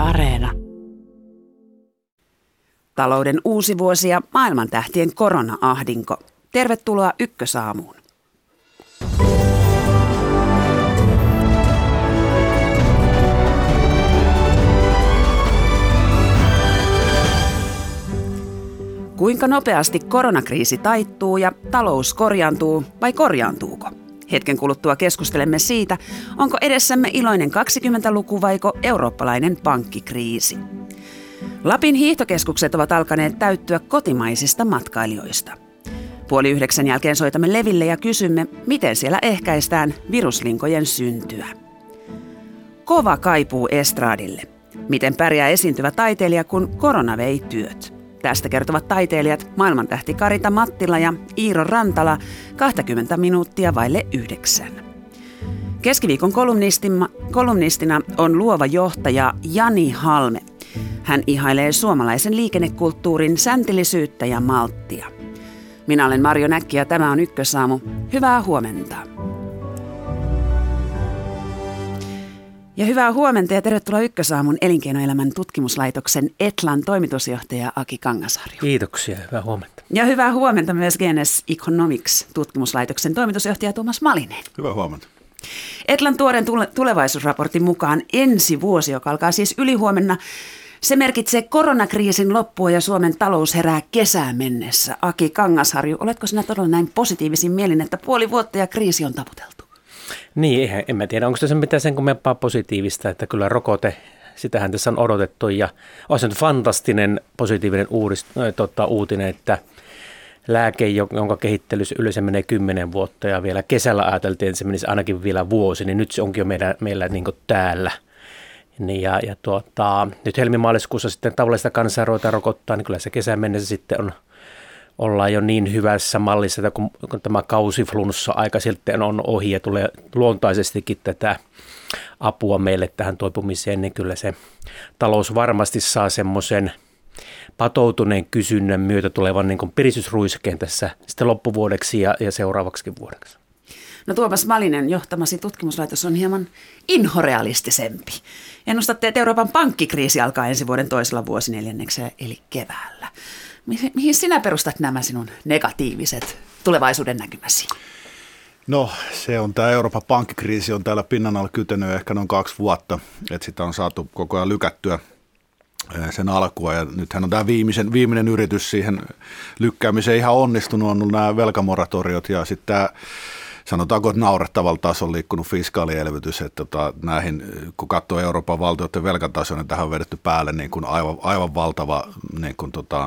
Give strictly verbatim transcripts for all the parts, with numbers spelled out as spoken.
Areena. Talouden uusi vuosi ja maailmantähtien korona-ahdinko. Tervetuloa Ykkösaamuun. Kuinka nopeasti koronakriisi taittuu ja talous korjaantuu vai korjaantuuko? Hetken kuluttua keskustelemme siitä, onko edessämme iloinen kaksikymmentäluku vaiko eurooppalainen pankkikriisi. Lapin hiihtokeskukset ovat alkaneet täyttyä kotimaisista matkailijoista. Puoli yhdeksän jälkeen soitamme Leville ja kysymme, miten siellä ehkäistään viruslinkojen syntyä. Kova kaipuu estraadille. Miten pärjää esiintyvä taiteilija, kun korona vei työt? Tästä kertovat taiteilijat maailmantähti Karita Mattila ja Iiro Rantala kaksikymmentä minuuttia vaille yhdeksän. Keskiviikon kolumnistina on luova johtaja Jani Halme. Hän ihailee suomalaisen liikennekulttuurin säntillisyyttä ja malttia. Minä olen Marjo Näkki ja tämä on Ykkösaamu. Hyvää huomenta. Ja hyvää huomenta ja tervetuloa Ykkösaamun elinkeinoelämän tutkimuslaitoksen Etlan toimitusjohtaja Aki Kangasharju. Kiitoksia, hyvää huomenta. Ja hyvää huomenta myös G N S Economics tutkimuslaitoksen toimitusjohtaja Tuomas Malinen. Hyvää huomenta. Etlan tuoreen tulevaisuusraportin mukaan ensi vuosi, joka alkaa siis ylihuomenna, se merkitsee koronakriisin loppua ja Suomen talous herää kesään mennessä. Aki Kangasharju, oletko sinä todella näin positiivisin mielin, että puoli vuotta ja kriisi on taputeltu? Niin, eihän, en mä tiedä, onko se mitään sen kummempaa positiivista, että kyllä rokote, sitähän tässä on odotettu ja on se nyt fantastinen positiivinen uudist, tota, uutinen, että lääke, jonka kehittelys yleensä menee kymmenen vuotta ja vielä kesällä ajateltiin, että se menisi ainakin vielä vuosi, niin nyt se onkin jo meidän, meillä niin kuin täällä. Niin ja, ja tuota, nyt helmimaaliskuussa sitten tavallista kansaa ruvetaan rokottaa, niin kyllä se kesän mennessä sitten on, ollaan jo niin hyvässä mallissa, että kun, kun tämä kausiflunssa-aika sitten on ohi ja tulee luontaisestikin tätä apua meille tähän toipumiseen, niin kyllä se talous varmasti saa semmoisen patoutuneen kysynnän myötä tulevan niin kuin piristysruiskeen tässä sitten loppuvuodeksi ja, ja seuraavaksi vuodeksi. No Tuomas Malinen, johtamasi tutkimuslaitos on hieman inhorealistisempi. Ennustatte, että Euroopan pankkikriisi alkaa ensi vuoden toisella vuosineljänneksellä eli keväällä. Mihin sinä perustat nämä sinun negatiiviset tulevaisuuden näkymäsi? No se on tämä Euroopan pankkikriisi on täällä pinnan alla kytenyt ehkä noin kaksi vuotta, että sitä on saatu koko ajan lykättyä sen alkua ja nythän on tämä viimeisen, viimeinen yritys siihen lykkäämiseen ihan onnistunut, on ollut nämä velkamoratoriot ja sitten tämä sanotaanko, että naurettavalla tasolla liikkunut fiskaalielvytys, että tota, näihin, kun katsoo Euroopan valtioiden velkatasoa, niin tähän on vedetty päälle niin kuin aivan, aivan valtava niin kuin tota,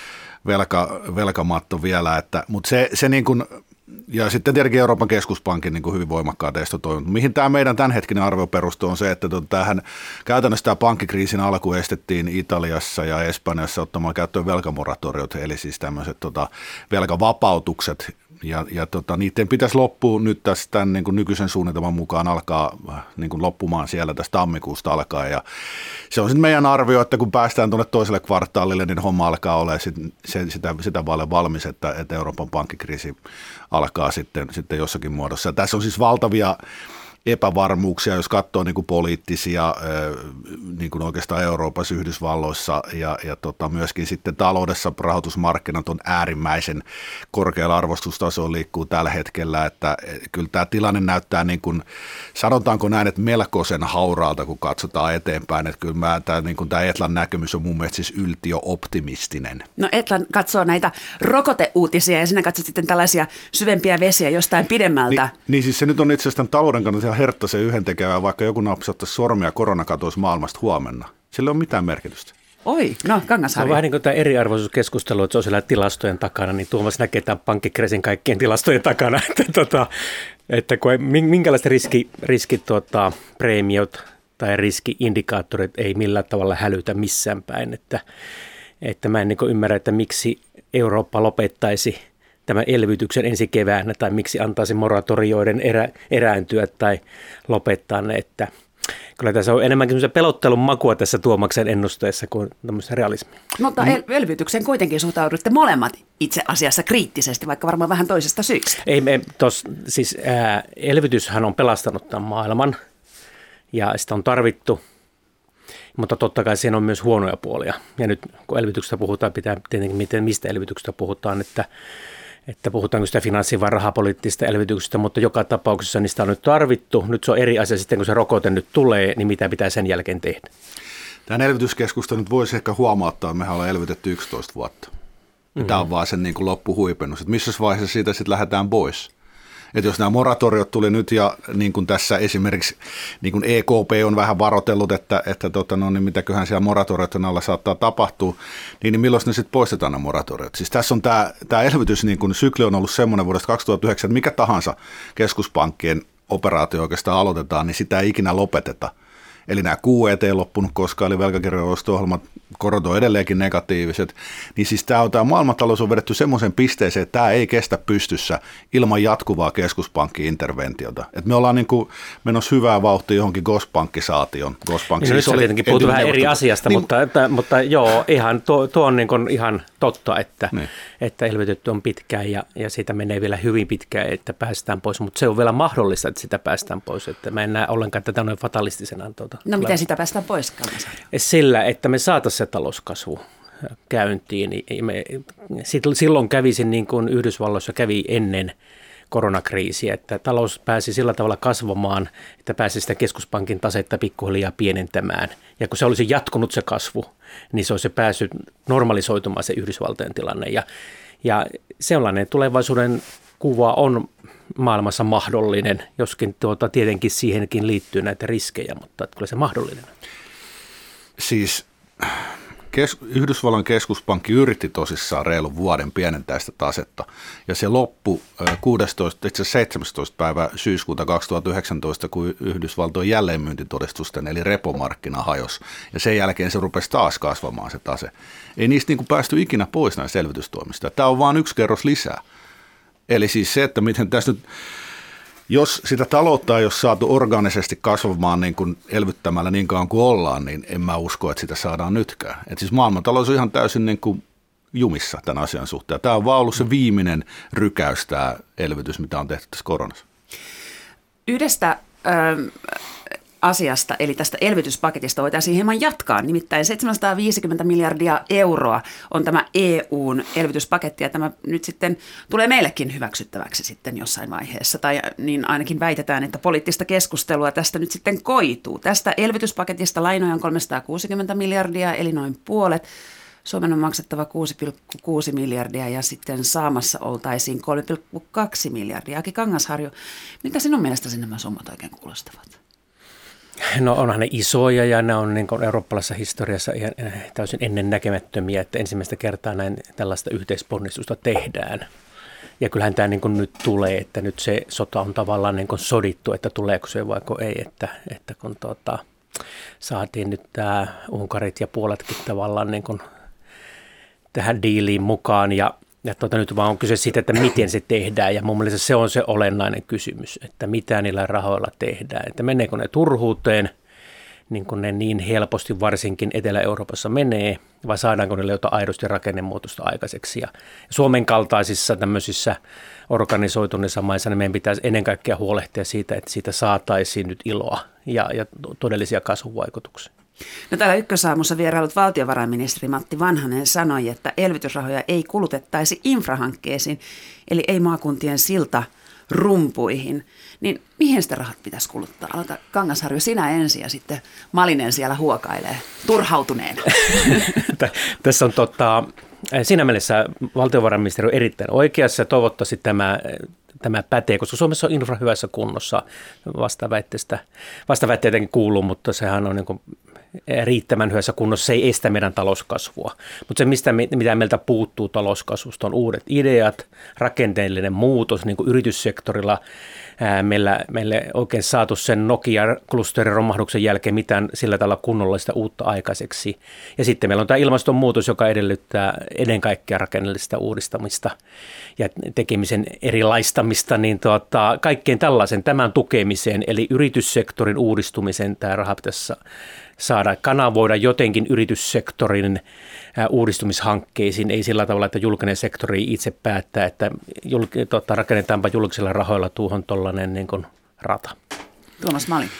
velka, velkamatto vielä, että, mutta se, se niin kuin, ja sitten tietenkin Euroopan keskuspankin niin kuin hyvin voimakkaat estotoimet. Mihin tämä meidän tämänhetkinen arvio perustuu on se, että tota, tämähän, käytännössä tämä pankkikriisin alku estettiin Italiassa ja Espanjassa ottamalla käyttöön velkamoratoriot, eli siis tämmöiset tota, velkavapautukset, Ja, ja tota, niiden pitäisi loppua nyt tässä tämän niin kuin nykyisen suunnitelman mukaan alkaa niin kuin loppumaan siellä tästä tammikuusta alkaen. Ja se on sitten meidän arvio, että kun päästään tuonne toiselle kvartaalille, niin homma alkaa olla sit, se, sitä, sitä vaille valmis, että, että Euroopan pankkikriisi alkaa sitten, sitten jossakin muodossa. Ja tässä on siis valtavia epävarmuuksia, jos katsoo niin kuin poliittisia niin kuin oikeastaan Euroopassa, Yhdysvalloissa ja, ja tota myöskin sitten taloudessa rahoitusmarkkinat on äärimmäisen korkealla arvostustasolla liikkuu tällä hetkellä, että kyllä tämä tilanne näyttää niin kuin, sanotaanko näin, että melkoisen hauraalta, kun katsotaan eteenpäin, että kyllä mä, tämä, niin kuin tämä Etlan näkemys on mun mielestä siis yltiöoptimistinen. No Etlan katsoo näitä rokoteuutisia ja sinä katsot sitten tällaisia syvempiä vesiä jostain pidemmältä. Ni, niin siis se nyt on itse asiassa talouden kannalta herttaisen yhdentekevää, vaikka joku napsattaisi sormia korona katoisi maailmasta huomenna. Sillä ei ole mitään merkitystä. Oi, no Kangasharju. Se on vähän niin kuin tämä eriarvoisuuskeskustelu, että se on siellä tilastojen takana, niin Tuomas näkee tämän pankkikriisin kaikkien tilastojen takana, että, tota, että kun ei, minkälaiset riski, riski, tota, preemiot tai riskiindikaattorit ei millään tavalla hälytä missään päin, että, että mä en niin kuin ymmärrä, että miksi Eurooppa lopettaisi tämän elvytyksen ensi keväänä tai miksi antaisi moratorioiden erä, erääntyä tai lopettaa ne, että kyllä tässä on enemmänkin pelottelun makua tässä Tuomaksen ennusteessa kuin tämmöistä realismia. Mutta el- elvytykseen kuitenkin suhtaudutte molemmat itse asiassa kriittisesti, vaikka varmaan vähän toisesta syystä. Ei, me, tos, siis ää, elvytyshän on pelastanut tämän maailman ja sitä on tarvittu. Mutta totta kai siinä on myös huonoja puolia. Ja nyt kun elvytyksestä puhutaan, pitää tietenkin miten, mistä elvytyksestä puhutaan, että, että puhutaanko sitä finanssi- vai rahapoliittisesta elvytyksestä, mutta joka tapauksessa niistä on nyt tarvittu. Nyt se on eri asia sitten, kun se rokote nyt tulee, niin mitä pitää sen jälkeen tehdä. Tämän elvytyskeskusta nyt voisi ehkä huomauttaa, että mehän ollaan elvytetty yksitoista vuotta. Mm-hmm. Tämä on vaan sen niin kuin loppuhuipennus, että missä vaiheessa siitä sitten lähdetään pois. Että jos nämä moratoriot tuli nyt ja niin kuin tässä esimerkiksi niin kuin E K P on vähän varoitellut, että, että tota, no, niin mitäköhän siellä moratorioiden alla saattaa tapahtua, niin, niin milloin ne sitten poistetaan nämä moratoriot? Siis tässä on tämä, tämä elvytys, niin kuin sykli on ollut semmoinen vuodesta kaksituhattayhdeksän, että mikä tahansa keskuspankkien operaatio oikeastaan aloitetaan, niin sitä ei ikinä lopeteta. Eli nämä Q E ei loppunut koskaan, eli velkakirjojen osto-ohjelmat, korot on edelleenkin negatiiviset, niin siis tämä, on, tämä maailmantalous on vedetty semmoisen pisteeseen, että tämä ei kestä pystyssä ilman jatkuvaa keskuspankki-interventiota. Et me ollaan niin kuin menossa hyvää vauhtia johonkin Gospankkisaation. Gospankki niin, siis nyt tietenkin puhuttu vähän eri asiasta, niin, mutta, että, mutta joo, ihan, tuo, tuo on niin kuin ihan totta, että, niin. että elvytetty on pitkään ja, ja siitä menee vielä hyvin pitkään, että päästään pois, mutta se on vielä mahdollista, että sitä päästään pois. Että mä en näe ollenkaan tätä noin fatalistisena. Tuota, no miten sitä päästään pois, Kangasharju? Sillä, että me saataisiin se talouskasvu käyntiin. Me, silloin kävisi niin kuin Yhdysvalloissa kävi ennen koronakriisiä, että talous pääsi sillä tavalla kasvamaan, että pääsi sitä keskuspankin tasetta pikkuhiljaa pienentämään. Ja kun se olisi jatkunut se kasvu, niin se olisi päässyt normalisoitumaan se Yhdysvaltojen tilanne. Ja, ja sellainen tulevaisuuden kuva on maailmassa mahdollinen, joskin tuota, tietenkin siihenkin liittyy näitä riskejä, mutta kyllä se mahdollinen. Siis kes- Yhdysvallan keskuspankki yritti tosissaan reilun vuoden pienentää sitä tasetta, ja se loppui kuudestoista, itse asiassa seitsemästoista päivä syyskuuta kaksituhattayhdeksäntoista, kun Yhdysvaltojen jälleenmyyntitodistusten, eli repomarkkina hajosi, ja sen jälkeen se rupesi taas kasvamaan se tase. Ei niistä niin kuin päästy ikinä pois näistä selvitystoimista. Tämä on vain yksi kerros lisää. Eli siis se, että miten tässä nyt, jos sitä taloutta ei ole saatu orgaanisesti kasvamaan niin kuin elvyttämällä niin kauan kuin ollaan, niin en mä usko, että sitä saadaan nytkään. Et siis maailmantalous on ihan täysin niin kuin jumissa tämän asian suhteen. Tämä on vaan ollut se viimeinen rykäys, tämä elvytys, mitä on tehty tässä koronassa. Yhdestä ö, asiasta, eli tästä elvytyspaketista voitaisiin hieman jatkaa. Nimittäin seitsemänsataaviisikymmentä miljardia euroa on tämä E U:n elvytyspaketti, ja tämä nyt sitten tulee meillekin hyväksyttäväksi sitten jossain vaiheessa. Tai niin ainakin väitetään, että poliittista keskustelua tästä nyt sitten koituu. Tästä elvytyspaketista lainoja on kolmesataakuusikymmentä miljardia, eli noin puolet. Suomen on maksettava kuusi pilkku kuusi miljardia ja sitten saamassa oltaisiin kolme pilkku kaksi miljardia. Aki Kangasharju, mitä sinun mielestäsi nämä summat oikein kuulostavat? No onhan ne isoja ja ne on niin kuin eurooppalaisessa historiassa ihan täysin ennennäkemättömiä, että ensimmäistä kertaa näin tällaista yhteisponnistusta tehdään. Ja kyllähän tämä niin kuin nyt tulee, että nyt se sota on tavallaan niin kuin sodittu, että tuleeko se vaiko ei, että, että kun tuota, saatiin nyt tämä Unkarit ja Puolatkin tavallaan niin kuin tähän diiliin mukaan ja Ja tuota, nyt vaan on kyse siitä, että miten se tehdään, ja mun mielestä se on se olennainen kysymys, että mitä niillä rahoilla tehdään. Että meneekö ne turhuuteen, niin kuin ne niin helposti varsinkin Etelä-Euroopassa menee, vai saadaanko niille jotain aidosti rakennemuutosta aikaiseksi. Ja Suomen kaltaisissa tämmöisissä organisoituneissa maissa niin meidän pitäisi ennen kaikkea huolehtia siitä, että siitä saataisiin nyt iloa ja, ja todellisia kasvuvaikutuksia. No täällä Ykkösaamussa vierailut valtiovarainministeri Matti Vanhanen sanoi, että elvytysrahoja ei kulutettaisi infrahankkeisiin, eli ei maakuntien siltarumpuihin. Niin mihin sitä rahat pitäisi kuluttaa? Aloita Kangasharju sinä ensin ja sitten Malinen siellä huokailee turhautuneena. Tässä on tota, siinä mielessä valtiovarainministeri on erittäin oikeassa ja toivottavasti tämä Tämä pätee, koska Suomessa on infra hyvässä kunnossa. Vastaväitteestä, vastaväitteitäkin kuuluu, mutta sehän on niin kuin riittävän hyvässä kunnossa. Se ei estä meidän talouskasvua. Mutta se, mistä, mitä meiltä puuttuu talouskasvusta, on uudet ideat, rakenteellinen muutos niin kuin yrityssektorilla. Meillä, meillä ei oikein saatu sen Nokia-klusterin romahduksen jälkeen mitään sillä tavalla kunnollista uutta aikaiseksi. Ja sitten meillä on tämä ilmastonmuutos, joka edellyttää ennen kaikkea rakenteellista uudistamista ja tekemisen erilaistamista, niin tuota, kaikkein tällaisen tämän tukemiseen, eli yrityssektorin uudistumisen tämä raha pitäisi saada kanavoida jotenkin yrityssektorin uudistumishankkeisiin, ei sillä tavalla, että julkinen sektori itse päättää, että julk- tota, rakennetaanpa julkisilla rahoilla tuohon tuollainen niin kuin rata. Tuomas Malin.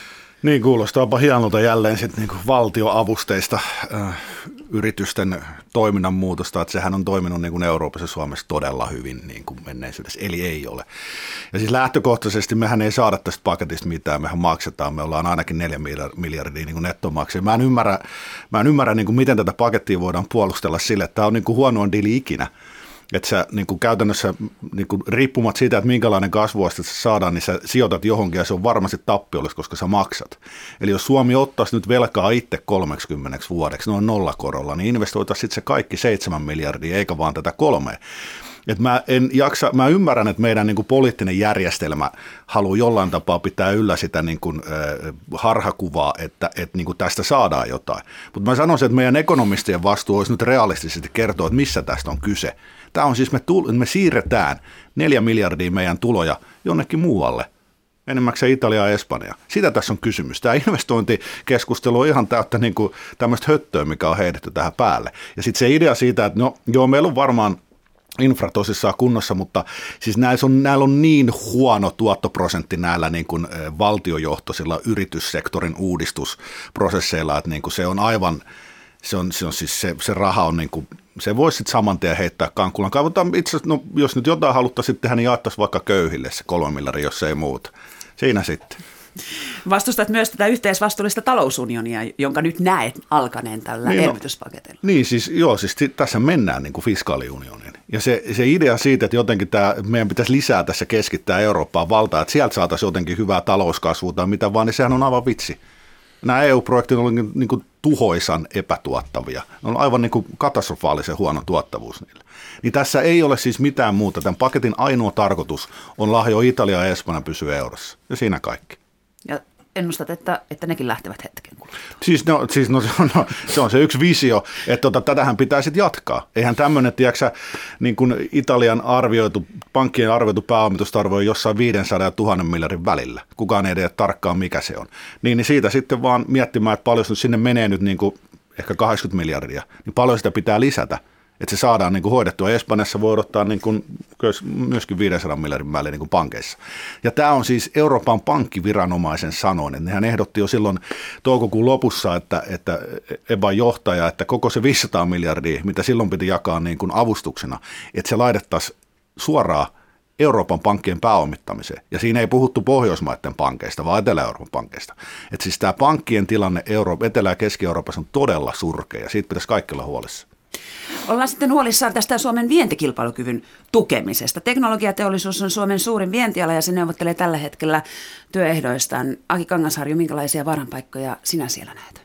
Niin, kuulostaapa hienolta jälleen sitten niinku valtioavusteista äh, yritysten toiminnan muutosta, että sehän on toiminut niin kuin Euroopassa ja Suomessa todella hyvin niin kuin menneisyydessä, eli ei ole. Ja siis lähtökohtaisesti mehän ei saada tästä paketista mitään, mehän maksetaan, me ollaan ainakin neljä miljardia niin kuin nettomaksia. Mä en ymmärrä, mä en ymmärrä niin kuin miten tätä pakettia voidaan puolustella sille, että tämä on niin kuin huonoin diili ikinä. Että sä niin kuin käytännössä niin kuin riippumatta siitä, että minkälainen kasvuaste sä saadaan, niin sä sijoitat johonkin ja se on varmasti tappiollista, koska sä maksat. Eli jos Suomi ottaisi nyt velkaa itse kolmekymmentä vuodeksi noin nollakorolla, niin investoitaisiin sitten se kaikki seitsemän miljardia, eikä vaan tätä kolmea. Et mä en jaksa, mä ymmärrän, että meidän niin kuin poliittinen järjestelmä haluaa jollain tapaa pitää yllä sitä niin kuin, äh, harhakuvaa, että, että niin kuin tästä saadaan jotain. Mutta mä sanoisin, että meidän ekonomistien vastuu olisi nyt realistisesti kertoa, että missä tästä on kyse. Tämä on siis, me, tull, me siirretään neljä miljardia meidän tuloja jonnekin muualle, enimmäkseen Italia ja Espanja. Sitä tässä on kysymys. Tämä investointikeskustelu on ihan täyttä niin kuin tämmöistä höttöä, mikä on heitetty tähän päälle. Ja sitten se idea siitä, että no joo, meillä on varmaan infra tosissaan kunnossa, mutta siis näillä on, näillä on niin huono tuottoprosentti näillä niin kuin valtiojohtoisilla yrityssektorin uudistusprosesseilla, että niin kuin se on aivan, se on, se on siis se, se raha on niin kuin, se voisi sitten saman tien heittää kankkulan. Kaivotaan itse asiassa, no jos nyt jotain haluttaisiin tehdä, niin jaettaisiin vaikka köyhille se kolme miljardia, jos ei muuta. Siinä sitten. Vastustat myös tätä yhteisvastuullista talousunionia, jonka nyt näet alkaneen tällä niin elvytyspaketilla. No, niin, siis joo, siis tässä mennään niin kuin fiskaaliunioniin. Ja se, se idea siitä, että jotenkin tämä, meidän pitäisi lisää tässä keskittää Eurooppaan valtaa, että sieltä saataisiin jotenkin hyvää talouskasvua tai mitä vaan, niin sehän on aivan vitsi. Nämä E U-projektit on niin kuin tuhoisan epätuottavia. Ne on aivan niin kuin katastrofaalisen huono tuottavuus niillä. Niin tässä ei ole siis mitään muuta. Tämän paketin ainoa tarkoitus on lahjoa Italia ja Espanja pysyä eurossa. Ja siinä kaikki. Ja ennustat, että, että nekin lähtevät hetken kuluttua. Siis, no, siis no, se, on, no, se on se yksi visio, että tota, tätähän pitää sitten jatkaa. Eihän tämmöinen, tiedätkö, niin kuin Italian arvioitu, pankkien arvioitu pääomitustarvo on jossain viisisataa ja tuhannen miljardin välillä. Kukaan ei tiedä tarkkaan, mikä se on. Niin, niin siitä sitten vaan miettimään, että paljon sinne menee nyt niin kuin ehkä kahdeksankymmentä miljardia, niin paljon sitä pitää lisätä. Että se saadaan niin kuin hoidettua. Espanjassa voi odottaa niin kuin myöskin viisisataa miljardin väliin niin kuin pankeissa. Ja tämä on siis Euroopan pankkiviranomaisen sanoin. Että nehän ehdotti jo silloin toukokuun lopussa, että, että E B A:n johtaja, että koko se viisisataa miljardia, mitä silloin piti jakaa niin kuin avustuksena, että se laitettaisiin suoraan Euroopan pankkien pääomittamiseen. Ja siinä ei puhuttu Pohjoismaiden pankeista, vaan Etelä-Euroopan pankeista. Että siis tämä pankkien tilanne Euro- Etelä- ja Keski-Euroopassa on todella surkea ja siitä pitäisi kaikki olla huolissa. Ollaan sitten huolissaan tästä Suomen vientikilpailukyvyn tukemisesta. Teknologiateollisuus on Suomen suurin vientiala ja se neuvottelee tällä hetkellä työehdoistaan. Aki Kangasharju, minkälaisia varanpaikkoja sinä siellä näet?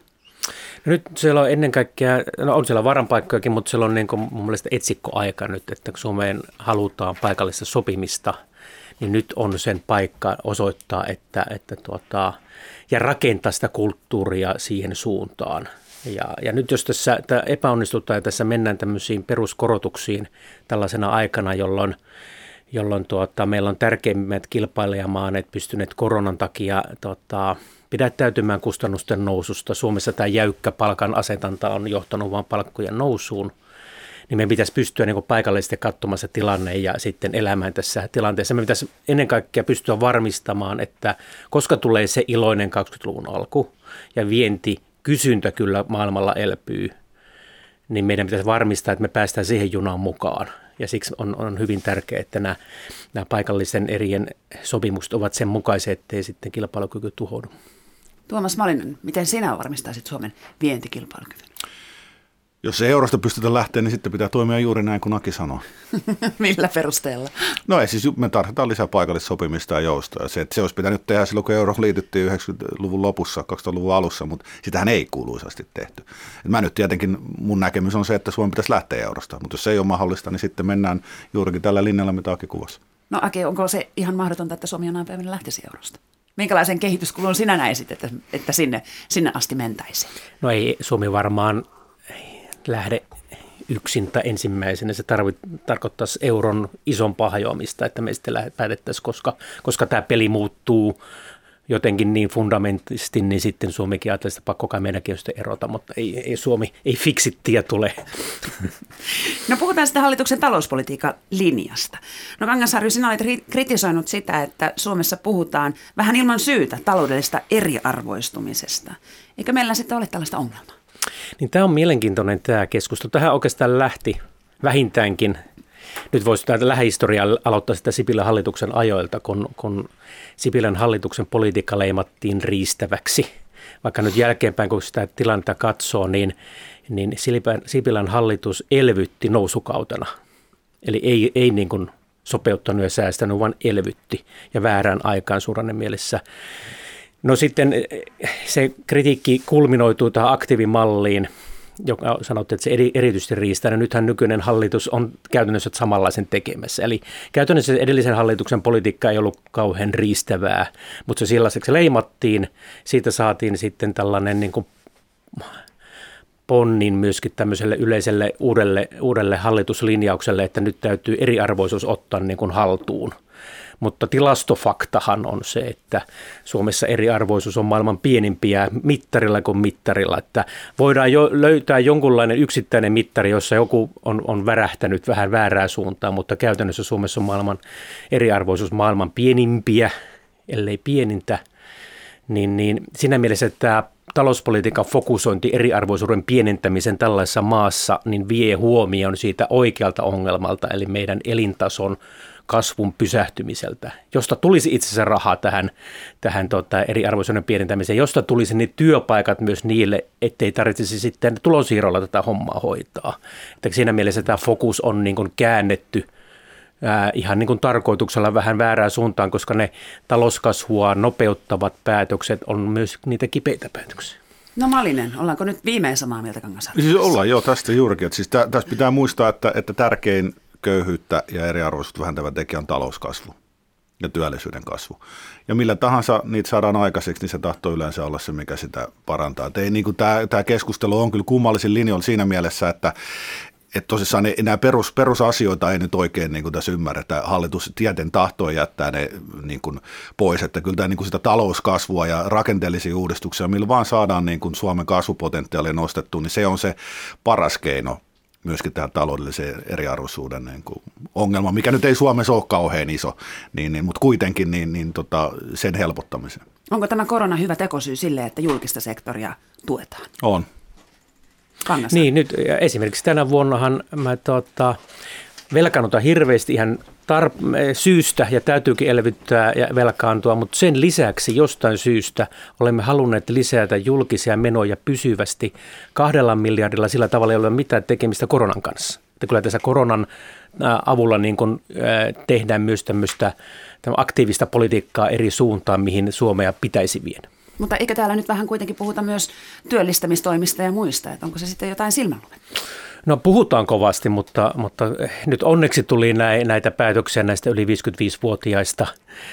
No nyt siellä on ennen kaikkea, no on siellä varanpaikkojakin, mutta siellä on niin kuin mun mielestä etsikkoaika nyt, että kun Suomeen halutaan paikallista sopimista, niin nyt on sen paikka osoittaa, että, että tuota, ja rakentaa sitä kulttuuria siihen suuntaan. Ja, ja nyt jos tässä epäonnistutaan ja tässä mennään tämmöisiin peruskorotuksiin tällaisena aikana, jolloin, jolloin tuota, meillä on tärkeimmät kilpailijamaaneet pystyneet koronan takia tuota, pidättäytymään kustannusten noususta. Suomessa tämä jäykkä palkan asetanta on johtanut vain palkkojen nousuun. Niin meidän pitäisi pystyä niin kuin paikallisesti katsomaan se tilanne ja sitten elämään tässä tilanteessa. Me pitäisi ennen kaikkea pystyä varmistamaan, että koska tulee se iloinen kaksikymmentäluvun alku ja vienti, kysyntä kyllä maailmalla elpyy, niin meidän pitäisi varmistaa, että me päästään siihen junaan mukaan. Ja siksi on, on hyvin tärkeää, että nämä, nämä paikallisen erien sopimukset ovat sen mukaisia, ettei sitten kilpailukyky tuhoudu. Tuomas Malinen, miten sinä varmistaisit Suomen vientikilpailukyvyn? Jos ei eurosta pystytä lähteä, niin sitten pitää toimia juuri näin kuin Aki sanoi. Millä perusteella? No ei siis, me tarvitaan lisää paikallista sopimista ja joustoa. Se, että se olisi pitänyt tehdä silloin, kun euro liityttiin yhdeksänkymmentäluvun lopussa, kaksituhattaluvun alussa, mutta sitähän ei kuuluisasti tehty. Et mä nyt tietenkin, mun näkemys on se, että Suomen pitäisi lähteä eurosta, mutta jos se ei ole mahdollista, niin sitten mennään juurikin tällä linjalla, mitä Aki kuvasi. No Aki, onko se ihan mahdotonta, että Suomi jonain päivänä lähtisi eurosta? Minkälaisen kehityskulun sinä näisit, että, että sinne, sinne asti mentäisiin? No ei Suomi varmaan lähde yksin tai ensimmäisenä. Se tarvit, tarkoittaisi euron isompaa hajoamista, että me sitten päätettäisiin, koska, koska tämä peli muuttuu jotenkin niin fundamentisti, niin sitten Suomikin ajattelee, että pakko kai meidänkin sitten erota, mutta ei, ei Suomi, ei fiksittiä tule. No puhutaan sitä hallituksen talouspolitiikan linjasta. No Kangasharju, sinä olet kritisoinut sitä, että Suomessa puhutaan vähän ilman syytä taloudellisesta eriarvoistumisesta. Eikö meillä sitten ole tällaista ongelmaa? Niin tämä on mielenkiintoinen tämä keskustelu. Tähän oikeastaan lähti vähintäänkin. Nyt voisi tätä lähihistoriaa aloittaa sitä Sipilän hallituksen ajoilta, kun, kun Sipilän hallituksen politiikka leimattiin riistäväksi. Vaikka nyt jälkeenpäin, kun sitä tilannetta katsoo, niin, niin Sipilän hallitus elvytti nousukautena. Eli ei, ei niin kuin sopeuttanut ja säästänyt, vaan elvytti ja väärään aikaan suhdanne mielessä. No sitten se kritiikki kulminoituu tähän aktiivimalliin, joka sanottiin, että se eri, erityisesti riistää. Nythän nykyinen hallitus on käytännössä samanlaisen tekemässä. Eli käytännössä edellisen hallituksen politiikka ei ollut kauhean riistävää, mutta se sellaiseksi leimattiin. Siitä saatiin sitten tällainen niin kuin ponnin myöskin tämmöiselle yleiselle uudelle, uudelle hallituslinjaukselle, että nyt täytyy eriarvoisuus ottaa niin kuin haltuun. Mutta tilastofaktahan on se, että Suomessa eriarvoisuus on maailman pienimpiä mittarilla kuin mittarilla. Että voidaan jo löytää jonkunlainen yksittäinen mittari, jossa joku on, on värähtänyt vähän väärää suuntaan, mutta käytännössä Suomessa on maailman eriarvoisuus maailman pienimpiä, ellei pienintä. Niin, niin siinä mielessä, että tämä talouspolitiikan fokusointi eriarvoisuuden pienentämisen tällaisessa maassa niin vie huomioon siitä oikealta ongelmalta, eli meidän elintason kasvun pysähtymiseltä, josta tulisi itse asiassa rahaa tähän, tähän tota, eriarvoisuuden pienentämiseen, josta tulisi ne työpaikat myös niille, ettei tarvitsisi sitten tulonsiirrolla tätä hommaa hoitaa. Että siinä mielessä tämä fokus on niin kuin käännetty ää, ihan niin kuin tarkoituksella vähän väärään suuntaan, koska ne talouskasvua nopeuttavat päätökset on myös niitä kipeitä päätöksiä. No Malinen, ollaanko nyt viimein samaa mieltä Kangasharju? Siis ollaan joo tästä juurikin. Että siis tä, tässä pitää muistaa, että, että tärkein köyhyyttä ja eriarvoisuutta vähentävä tekijä on talouskasvu ja työllisyyden kasvu. Ja millä tahansa niitä saadaan aikaiseksi, niin se tahtoo yleensä olla se, mikä sitä parantaa. Et ei, niin kuin tämä, tämä keskustelu on kyllä kummallisin linjoilla siinä mielessä, että että tosissaan ne, nämä perus, perusasioita ei nyt oikein niin kuin tässä ymmärretä. Hallitus tieten tahtoo jättää ne niin kuin pois, että kyllä tämä niin kuin sitä talouskasvua ja rakenteellisia uudistuksia, millä vaan saadaan niin kuin Suomen kasvupotentiaalia nostettua, niin se on se paras keino myöskin tähän taloudelliseen eriarvoisuuden niin kuin ongelma, mikä nyt ei Suomessa ole kauhean iso, niin, niin, mutta kuitenkin niin, niin, tota, sen helpottamiseen. Onko tämä korona hyvä tekosyy sille, että julkista sektoria tuetaan? On. Kangasharju. Niin, nyt esimerkiksi tänä vuonnahan mä tota, velkaannutaan hirveästi ihan tar- syystä ja täytyykin elvyttää ja velkaantua, mutta sen lisäksi jostain syystä olemme halunneet lisätä julkisia menoja pysyvästi kahdella miljardilla, sillä tavalla ei ole mitään tekemistä koronan kanssa. Että kyllä tässä koronan avulla niin kun, äh, tehdään myös tämmöistä aktiivista politiikkaa eri suuntaan, mihin Suomea pitäisi viedä. Mutta eikö täällä nyt vähän kuitenkin puhuta myös työllistämistoimista ja muista, että onko se sitten jotain silmänlumettua? No puhutaan kovasti, mutta, mutta nyt onneksi tuli näitä päätöksiä näistä yli viisikymmentäviisivuotiaista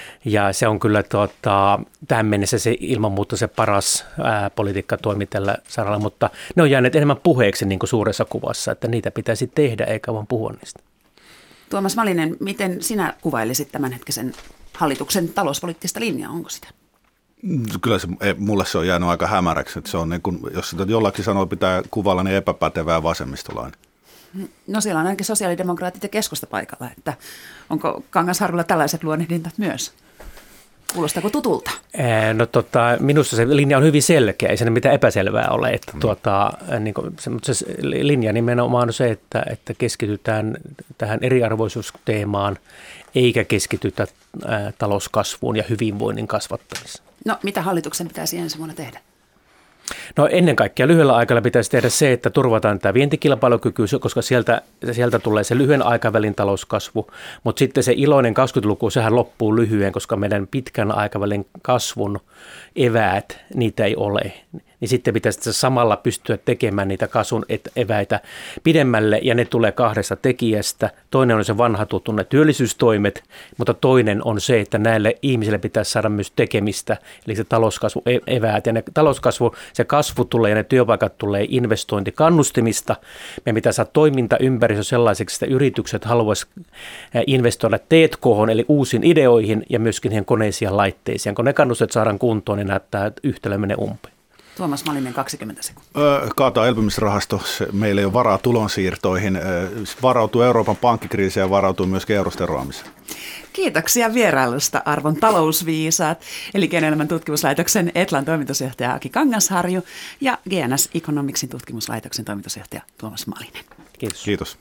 ja se on kyllä tuota, tähän mennessä se ilman muuta se paras ää, politiikkatoimi tällä saralla, mutta ne on jääneet enemmän puheeksi niin kuin suuressa kuvassa, että niitä pitäisi tehdä eikä vaan puhua niistä. Tuomas Malinen, miten sinä kuvailisit tämänhetkisen hallituksen talouspoliittista linjaa, onko sitä? Kyllä se, mulle se on jäänyt aika hämäräksi, että se on niin kuin, jos sitä jollakin sanoo, pitää kuvailla niin epäpätevää vasemmistolainen. No siellä on ainakin sosiaalidemokraatit ja keskusta paikalla, että onko Kangasharjulla tällaiset luonnehdintat myös? Kuulostaako tutulta? No tota, minusta se linja on hyvin selkeä, ei siinä mitään epäselvää ole, että mm. tuota, niin kuin, se, mutta se linja nimenomaan on se, että, että keskitytään tähän eriarvoisuusteemaan eikä keskitytä ää, talouskasvuun ja hyvinvoinnin kasvattamiseen. No mitä hallituksen pitäisi ensi vuonna tehdä? No ennen kaikkea lyhyellä aikavälillä pitäisi tehdä se, että turvataan tämä vientikilpailukyky, koska sieltä, sieltä tulee se lyhyen aikavälin talouskasvu, mutta sitten se iloinen kaksikymmentäluku, sehän loppuu lyhyen, koska meidän pitkän aikavälin kasvun eväät, niitä ei ole. niin sitten pitäisi samalla pystyä tekemään niitä kasvun eväitä pidemmälle, ja ne tulee kahdesta tekijästä. Toinen on se vanha tuttu ne työllisyystoimet, mutta toinen on se, että näille ihmisille pitäisi saada myös tekemistä, eli se talouskasvu eväät, ja ne talouskasvu, se kasvu tulee ja ne työpaikat tulee investointikannustimista. Meidän pitää saada toimintaympäristö sellaiseksi, että yritykset haluaisivat investoida T K H:n, eli uusiin ideoihin ja myöskin niihin koneisiin ja laitteisiin. Kun ne kannustet saadaan kuntoon, niin näyttää yhtälö menee umpeen. Tuomas Malinen, kaksikymmentä sekuntia. Öö, kaataa elpymisrahasto, se, meillä ei ole varaa tulonsiirtoihin, öö, varautuu Euroopan pankkikriisiin ja varautuu myöskin eurosta eroamiseen. Kiitoksia vierailusta, arvon talousviisaat, Elinkeinoelämän tutkimuslaitoksen Etlan toimitusjohtaja Aki Kangasharju ja G N S Economicsin tutkimuslaitoksen toimitusjohtaja Tuomas Malinen. Kiitos. Kiitos.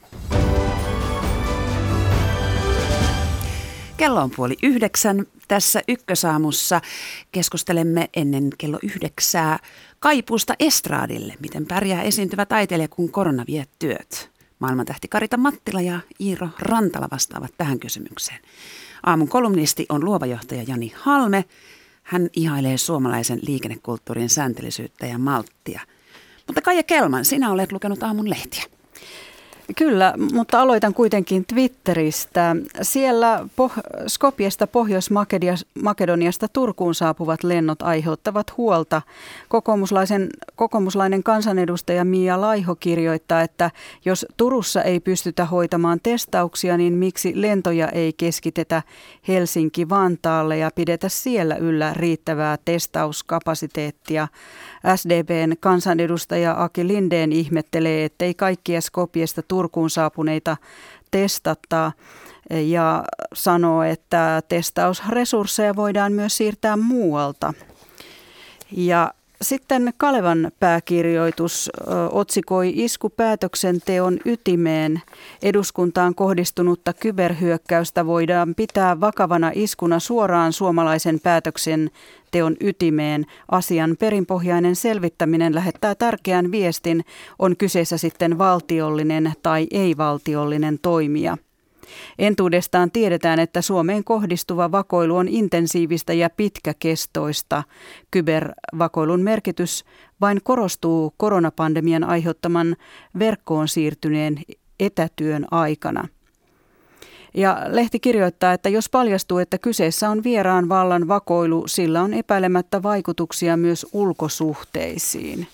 Kello on puoli yhdeksän. Tässä Ykkösaamussa keskustelemme ennen kello yhdeksää kaipuusta estraadille. Miten pärjää esiintyvä taiteilija, kun korona vie työt? Maailmantähti Karita Mattila ja Iiro Rantala vastaavat tähän kysymykseen. Aamun kolumnisti on luova johtaja Jani Halme. Hän ihailee suomalaisen liikennekulttuurin sääntellisyyttä ja malttia. Mutta Kaija Kelman, sinä olet lukenut aamun lehtiä. Kyllä, mutta aloitan kuitenkin Twitteristä. Siellä Poh- Skopjesta Pohjois-Makedoniasta Turkuun saapuvat lennot aiheuttavat huolta. Kokoomuslaisen, kokoomuslainen kansanedustaja Mia Laiho kirjoittaa, että jos Turussa ei pystytä hoitamaan testauksia, niin miksi lentoja ei keskitetä Helsinki-Vantaalle ja pidetä siellä yllä riittävää testauskapasiteettia. S D P:n kansanedustaja Aki Lindén ihmettelee, ettei kaikkia Skopjesta Turkuun saapuneita testata ja sanoo, että testausresursseja voidaan myös siirtää muualta. Ja sitten Kalevan pääkirjoitus otsikoi iskupäätöksenteon ytimeen. Eduskuntaan kohdistunutta kyberhyökkäystä voidaan pitää vakavana iskuna suoraan suomalaisen päätöksenteon ytimeen. Asian perinpohjainen selvittäminen lähettää tärkeän viestin, on kyseessä sitten valtiollinen tai ei-valtiollinen toimija. Entuudestaan tiedetään, että Suomeen kohdistuva vakoilu on intensiivistä ja pitkäkestoista. Kybervakoilun merkitys vain korostuu koronapandemian aiheuttaman verkkoon siirtyneen etätyön aikana. Ja lehti kirjoittaa, että jos paljastuu, että kyseessä on vieraan vallan vakoilu, sillä on epäilemättä vaikutuksia myös ulkosuhteisiin.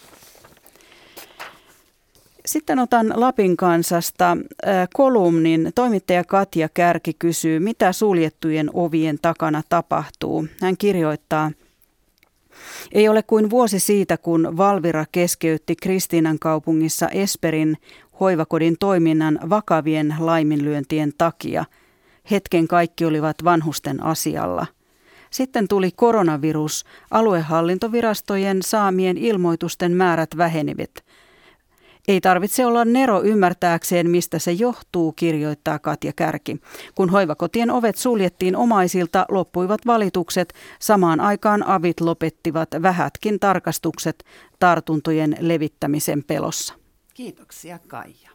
Sitten otan Lapin Kansasta kolumnin. Toimittaja Katja Kärki kysyy, mitä suljettujen ovien takana tapahtuu. Hän kirjoittaa, ei ole kuin vuosi siitä, kun Valvira keskeytti Kristiinankaupungissa Esperin hoivakodin toiminnan vakavien laiminlyöntien takia. Hetken kaikki olivat vanhusten asialla. Sitten tuli koronavirus. Aluehallintovirastojen saamien ilmoitusten määrät vähenivät. Ei tarvitse olla nero ymmärtääkseen, mistä se johtuu, kirjoittaa Katja Kärki. Kun hoivakotien ovet suljettiin omaisilta, loppuivat valitukset. Samaan aikaan avit lopettivat vähätkin tarkastukset tartuntojen levittämisen pelossa. Kiitoksia, Kaija.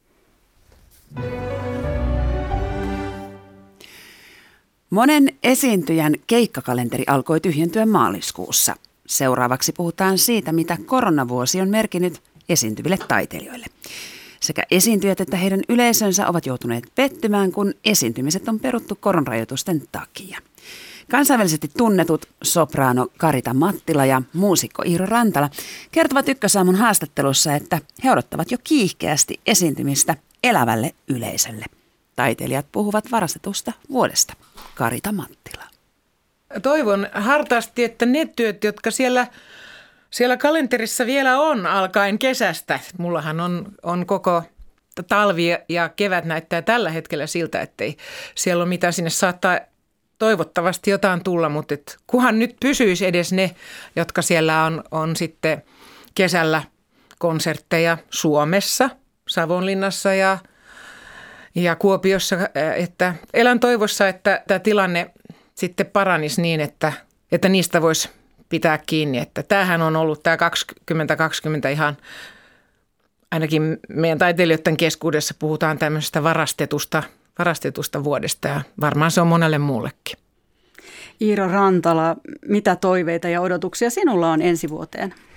Monen esiintyjän keikkakalenteri alkoi tyhjentyä maaliskuussa. Seuraavaksi puhutaan siitä, mitä koronavuosi on merkinnyt esiintyville taiteilijoille. Sekä esiintyjät että heidän yleisönsä ovat joutuneet pettymään, kun esiintymiset on peruttu koronarajoitusten takia. Kansainvälisesti tunnetut sopraano Karita Mattila ja muusikko Iiro Rantala kertovat Ykkösaamun haastattelussa, että he odottavat jo kiihkeästi esiintymistä elävälle yleisölle. Taiteilijat puhuvat varastetusta vuodesta. Karita Mattila. Toivon hartaasti, että ne työt, jotka siellä Siellä kalenterissa vielä on alkaen kesästä. Mullahan on, on koko talvi ja kevät näyttää tällä hetkellä siltä, ettei siellä ole mitään. Sinne saattaa toivottavasti jotain tulla, mutta et kunhan nyt pysyisi edes ne, jotka siellä on, on sitten kesällä konsertteja Suomessa, Savonlinnassa ja, ja Kuopiossa. Että elän toivossa, että tämä tilanne sitten paranisi niin, että, että niistä voisi pitää kiinni, että tämähän on ollut tämä kaksituhattakaksikymmentä ihan, ainakin meidän taiteilijoiden keskuudessa puhutaan tämmöisestä varastetusta, varastetusta vuodesta ja varmaan se on monelle muullekin. Iiro Rantala, mitä toiveita ja odotuksia sinulla on ensi vuoteen?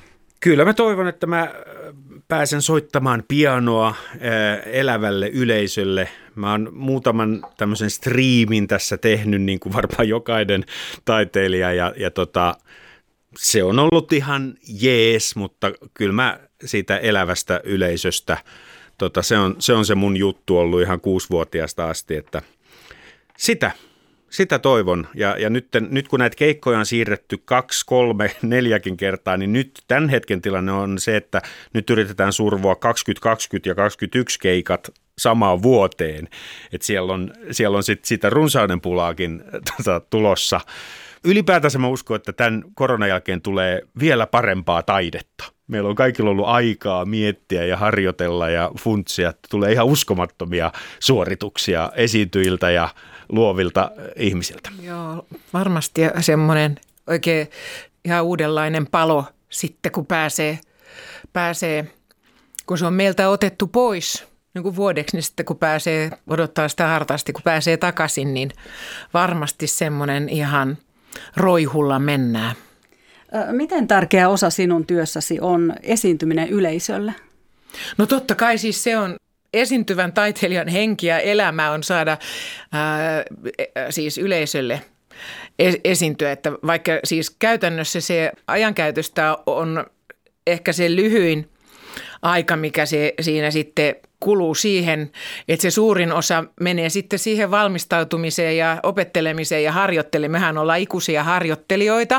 Kyllä mä toivon, että mä pääsen soittamaan pianoa elävälle yleisölle. Mä oon muutaman tämmöisen striimin tässä tehnyt, niin kuin varmaan jokainen taiteilija, ja, ja tota, se on ollut ihan jees, mutta kyllä mä siitä elävästä yleisöstä, tota, se, on, se on se mun juttu ollut ihan kuusivuotiaasta asti, että sitä. Sitä toivon. Ja, ja nyt, nyt kun näitä keikkoja on siirretty kaksi, kolme, neljäkin kertaa, niin nyt tämän hetken tilanne on se, että nyt yritetään survoa kaksikymmentä ja kaksikymmentäyksi keikat samaan vuoteen. Että siellä on, siellä on sit sitä runsauden pulaakin tota, tulossa. Ylipäätänsä mä uskon, että tämän koronan jälkeen tulee vielä parempaa taidetta. Meillä on kaikilla ollut aikaa miettiä ja harjoitella ja funtsia, että tulee ihan uskomattomia suorituksia esiintyjiltä ja luovilta ihmisiltä. Joo, varmasti semmoinen oikein ihan uudenlainen palo sitten, kun pääsee, pääsee kun se on meiltä otettu pois niin kuin vuodeksi, niin sitten kun pääsee odottaa sitä hartaasti, kun pääsee takaisin, niin varmasti semmoinen ihan roihulla mennään. Miten tärkeä osa sinun työssäsi on esiintyminen yleisölle? No totta kai siis se on esiintyvän taiteilijan henki ja elämä on saada ää, siis yleisölle esiintyä, että vaikka siis käytännössä se ajankäytöstä on ehkä se lyhyin aika, mikä se siinä sitten kuluu siihen, että se suurin osa menee sitten siihen valmistautumiseen ja opettelemiseen ja harjoittelemiseen. Mehän ollaan ikuisia harjoittelijoita.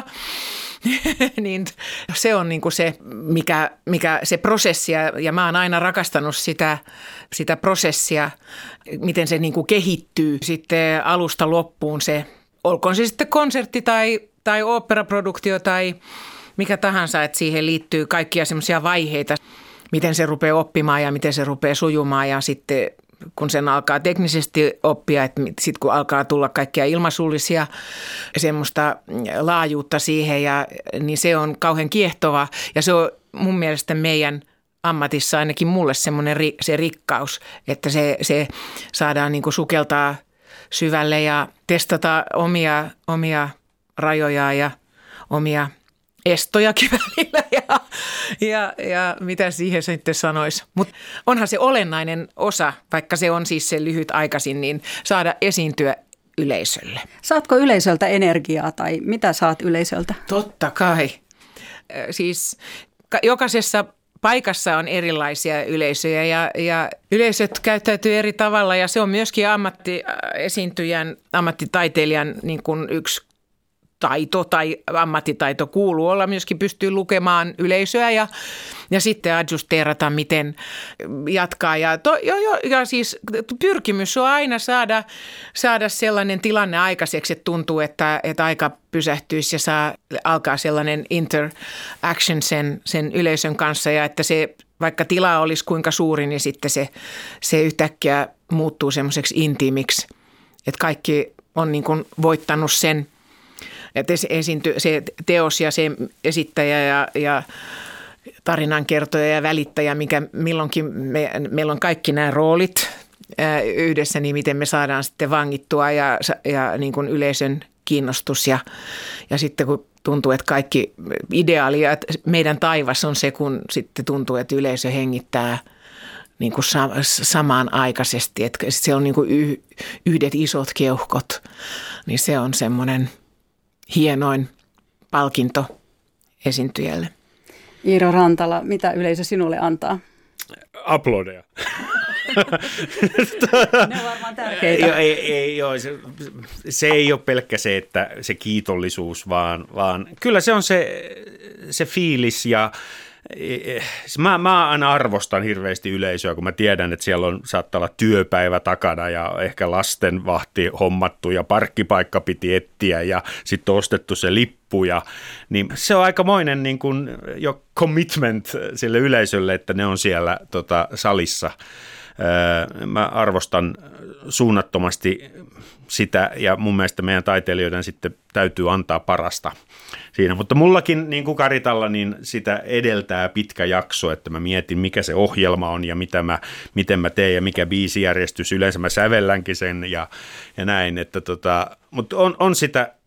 Niin se on niin kuin se, mikä, mikä se prosessi, ja mä oon aina rakastanut sitä, sitä prosessia, miten se niin kuin kehittyy sitten alusta loppuun se, olkoon se sitten konsertti tai, tai oopperaproduktio tai mikä tahansa, että siihen liittyy kaikkia semmoisia vaiheita, miten se rupeaa oppimaan ja miten se rupeaa sujumaan ja sitten kun sen alkaa teknisesti oppia, että sitten kun alkaa tulla kaikkia ilmaisullisia semmoista laajuutta siihen, ja, niin se on kauhean kiehtova. Ja se on mun mielestä meidän ammatissa ainakin mulle semmoinen se rikkaus, että se, se saadaan niin kuin sukeltaa syvälle ja testata omia, omia rajoja ja omia estojakin välillä ja, ja, ja mitä siihen sitten sanoisi. Mutta onhan se olennainen osa, vaikka se on siis se lyhyt aikaisin, niin saada esiintyä yleisölle. Saatko yleisöltä energiaa tai mitä saat yleisöltä? Totta kai. Siis jokaisessa paikassa on erilaisia yleisöjä ja, ja yleisöt käyttäytyy eri tavalla ja se on myöskin ammattiesiintyjän, ammattitaiteilijan niin kuin yksi taito tai ammattitaito kuuluu olla, myöskin pystyy lukemaan yleisöä ja, ja sitten adjusteerata, miten jatkaa. Ja, to, jo, jo, ja siis pyrkimys on aina saada, saada sellainen tilanne aikaiseksi, että tuntuu, että, että aika pysähtyisi ja saa alkaa sellainen interaction sen, sen yleisön kanssa ja että se, vaikka tila olisi kuinka suuri, niin sitten se, se yhtäkkiä muuttuu semmoiseksi intiimiksi, että kaikki on niin kuin voittanut sen. Että esiinty, se teos ja se esittäjä ja, ja tarinankertoja ja välittäjä, mikä milloinkin me, meillä on kaikki nämä roolit ää, yhdessä, niin miten me saadaan sitten vangittua ja, ja niin kuin yleisön kiinnostus. Ja, ja sitten kun tuntuu, että kaikki ideaali ja että meidän taivas on se, kun sitten tuntuu, että yleisö hengittää niin kuin sa- samanaikaisesti. Että se on niin kuin y- yhdet isot keuhkot, niin se on semmoinen hienoin palkinto esiintyjälle. Iiro Rantala, mitä yleisö sinulle antaa? Aplodeja. Ne on varmaan tärkeitä. Ei, ei, ei, joo, se, se ei ole pelkkä se, että se kiitollisuus, vaan, vaan kyllä se on se, se fiilis ja Mä, mä aina arvostan hirveästi yleisöä, kun mä tiedän, että siellä on, saattaa olla työpäivä takana ja ehkä lastenvahti hommattu ja parkkipaikka piti etsiä ja sitten ostettu se lippu. Ja, niin se on aikamoinen niin kuin, jo commitment sille yleisölle, että ne on siellä tota, salissa. Mä arvostan suunnattomasti sitä ja mun mielestä meidän taiteilijoiden sitten täytyy antaa parasta siinä. Mutta mullakin, niin kuin Karitalla, niin sitä edeltää pitkä jakso, että mä mietin, mikä se ohjelma on ja mitä mä, miten mä teen ja mikä biisijärjestys. Yleensä mä sävellänkin sen ja, ja näin. Että tota, mutta on, on, sitä,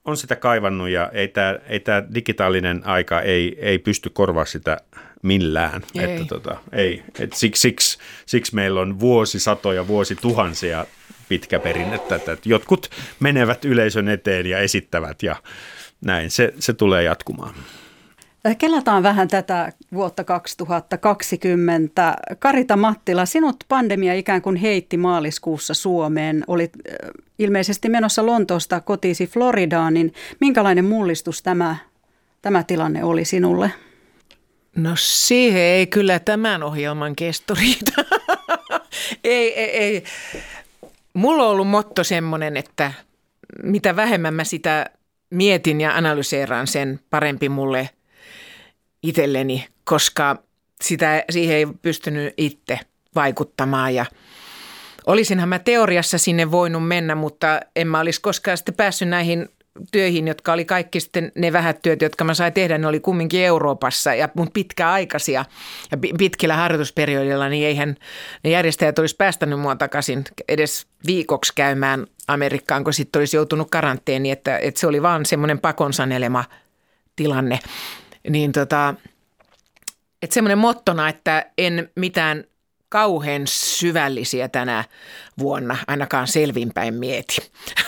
on sitä kaivannut ja ei tämä ei tää digitaalinen aika ei, ei pysty korvaa sitä millään. Ei. Että tota, ei. Et siksi, siksi, siksi meillä on vuosisatoja, vuosituhansia pitkä perinnettä, että jotkut menevät yleisön eteen ja esittävät ja näin. Se, se tulee jatkumaan. Kelataan vähän tätä vuotta kaksituhattakaksikymmentä. Karita Mattila, sinut pandemia ikään kuin heitti maaliskuussa Suomeen. Olit ilmeisesti menossa Lontoosta kotiisi Floridaan, niin minkälainen mullistus tämä, tämä tilanne oli sinulle? No siihen ei kyllä tämän ohjelman kesto riitä. ei, ei, ei. Mulla on ollut motto semmoinen, että mitä vähemmän mä sitä mietin ja analyseeraan, sen parempi mulle itselleni, koska sitä, siihen ei pystynyt itse vaikuttamaan. Ja olisinhan mä teoriassa sinne voinut mennä, mutta en mä olisi koskaan sitten päässyt näihin töihin, jotka oli kaikki sitten ne vähät työt, jotka mä sain tehdä, ne oli kumminkin Euroopassa ja mun pitkäaikaisia ja pitkillä harjoitusperiodilla, niin eihän ne järjestäjät olisi päästänyt mua takaisin edes viikoksi käymään Amerikkaan, kun sitten olisi joutunut karanteeniin, että, että se oli vaan semmoinen pakon sanelema tilanne. Niin tota, että semmoinen mottona, että en mitään kauhean syvällisiä tänä vuonna ainakaan selvinpäin mieti.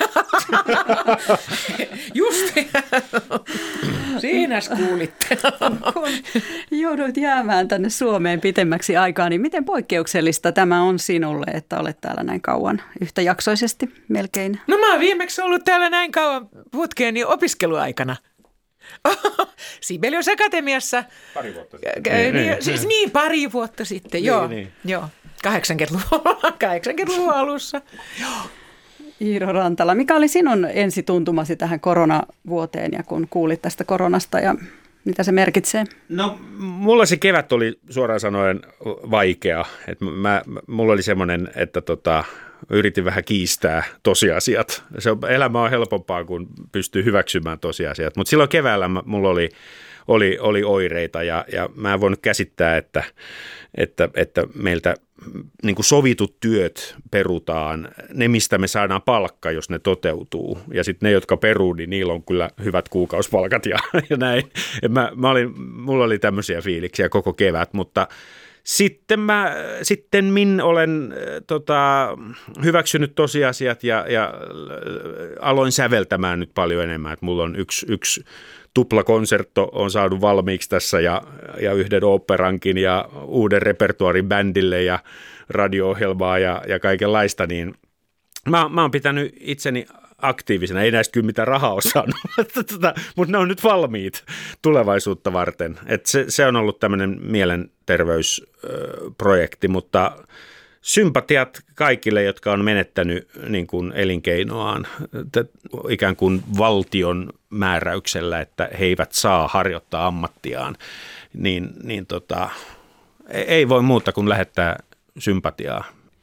Just. Siinäs kuulitte. Kun joudut jäämään tänne Suomeen pitemmäksi aikaa, niin miten poikkeuksellista tämä on sinulle, että olet täällä näin kauan yhtäjaksoisesti melkein? No mä oon viimeksi ollut täällä näin kauan putkeeni opiskeluaikana. Sibelius Akatemiassa. Pari vuotta sitten. Niin, niin, siis niin, pari vuotta sitten, niin, joo. Niin. joo. kahdeksankymmentäluvun alussa. Joo. Iiro Rantala, mikä oli sinun ensituntumasi tähän koronavuoteen ja kun kuulit tästä koronasta ja mitä se merkitsee? No mulla se kevät oli suoraan sanoen vaikea. Et mä, mulla oli semmoinen, että tota, yritin vähän kiistää tosiasiat. Se on, elämä on helpompaa, kun pystyy hyväksymään tosiasiat, mutta silloin keväällä mulla oli, oli, oli oireita ja, ja mä en voinut käsittää, että, että, että meiltä niin kuin sovitut työt perutaan, ne mistä me saadaan palkka, jos ne toteutuu. Ja sitten ne, jotka peruu, niin niillä on kyllä hyvät kuukausipalkat ja, ja näin. Mä, mä olin, mulla oli tämmöisiä fiiliksiä koko kevät, mutta sitten mä sitten min olen äh, tota, hyväksynyt tosiasiat ja, ja aloin säveltämään nyt paljon enemmän. Et mulla on yksi, yksi tuplakonsertto on saanut valmiiksi tässä ja, ja yhden oopperankin ja uuden repertuaarin bändille ja radio-ohjelmaa ja, ja kaikenlaista, niin mä, mä oon pitänyt itseni aktiivisena. Ei näistä kyllä mitään rahaa ole saanut, mutta ne on nyt valmiit tulevaisuutta varten. Et se, se on ollut tämmöinen mielenterveysprojekti, mutta sympatiat kaikille, jotka on menettänyt niin kuin elinkeinoaan ikään kuin valtion määräyksellä, että he eivät saa harjoittaa ammattiaan, niin, niin tota, ei voi muuta kuin lähettää sympatiaa.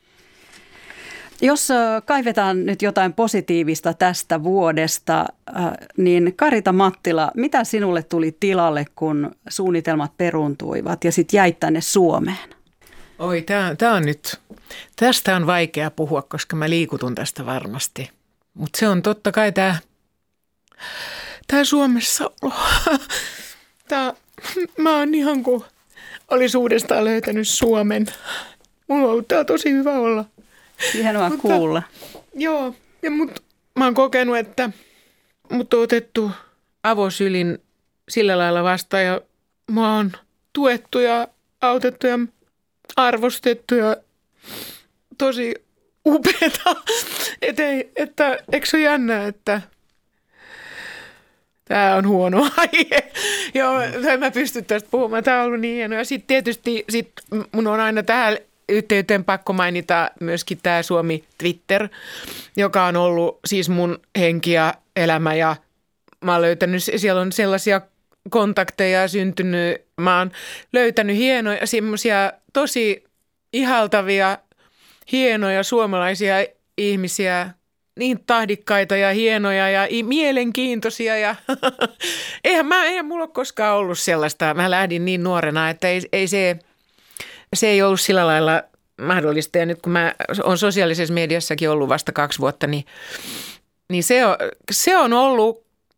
Jos kaivetaan nyt jotain positiivista tästä vuodesta, niin Karita Mattila, mitä sinulle tuli tilalle, kun suunnitelmat peruuntuivat ja sitten jäit tänne Suomeen? Oi, tämä on nyt, tästä on vaikea puhua, koska mä liikutun tästä varmasti. Mutta se on totta kai tämä tää Suomessa olo. Tää, mä oon ihan kuin olisi uudestaan löytänyt Suomen. Mulla on ollut täällä tosi hyvä olla. Hienoa mutta, kuulla. Joo, ja mut, mä oon kokenut, että mut on otettu avosylin sillä lailla vastaan ja mä oon tuettu ja autettu ja arvostettu ja tosi upeeta. Et ei, että, eikö se ole jännää, että tämä on huono aihe. Joo, mä pystyn tästä puhumaan. Tämä on ollut niin hienoa. Ja sitten tietysti sit mun on aina tähän yhteyteen pakko mainita myöskin tämä Suomi Twitter, joka on ollut siis mun henki ja elämä. Ja mä oon löytänyt, siellä on sellaisia kontakteja syntynyt. Mä oon löytänyt hienoja, semmoisia tosi ihaltavia, hienoja suomalaisia ihmisiä, niin tahdikkaita ja hienoja ja mielenkiintoisia. Ja eihän, mä, eihän mulla ole koskaan ollut sellaista. Mä lähdin niin nuorena, että ei, ei se, se ei ollut sillä lailla mahdollista. Ja nyt kun mä oon sosiaalisessa mediassakin ollut vasta kaksi vuotta, niin, niin se, on, se on ollut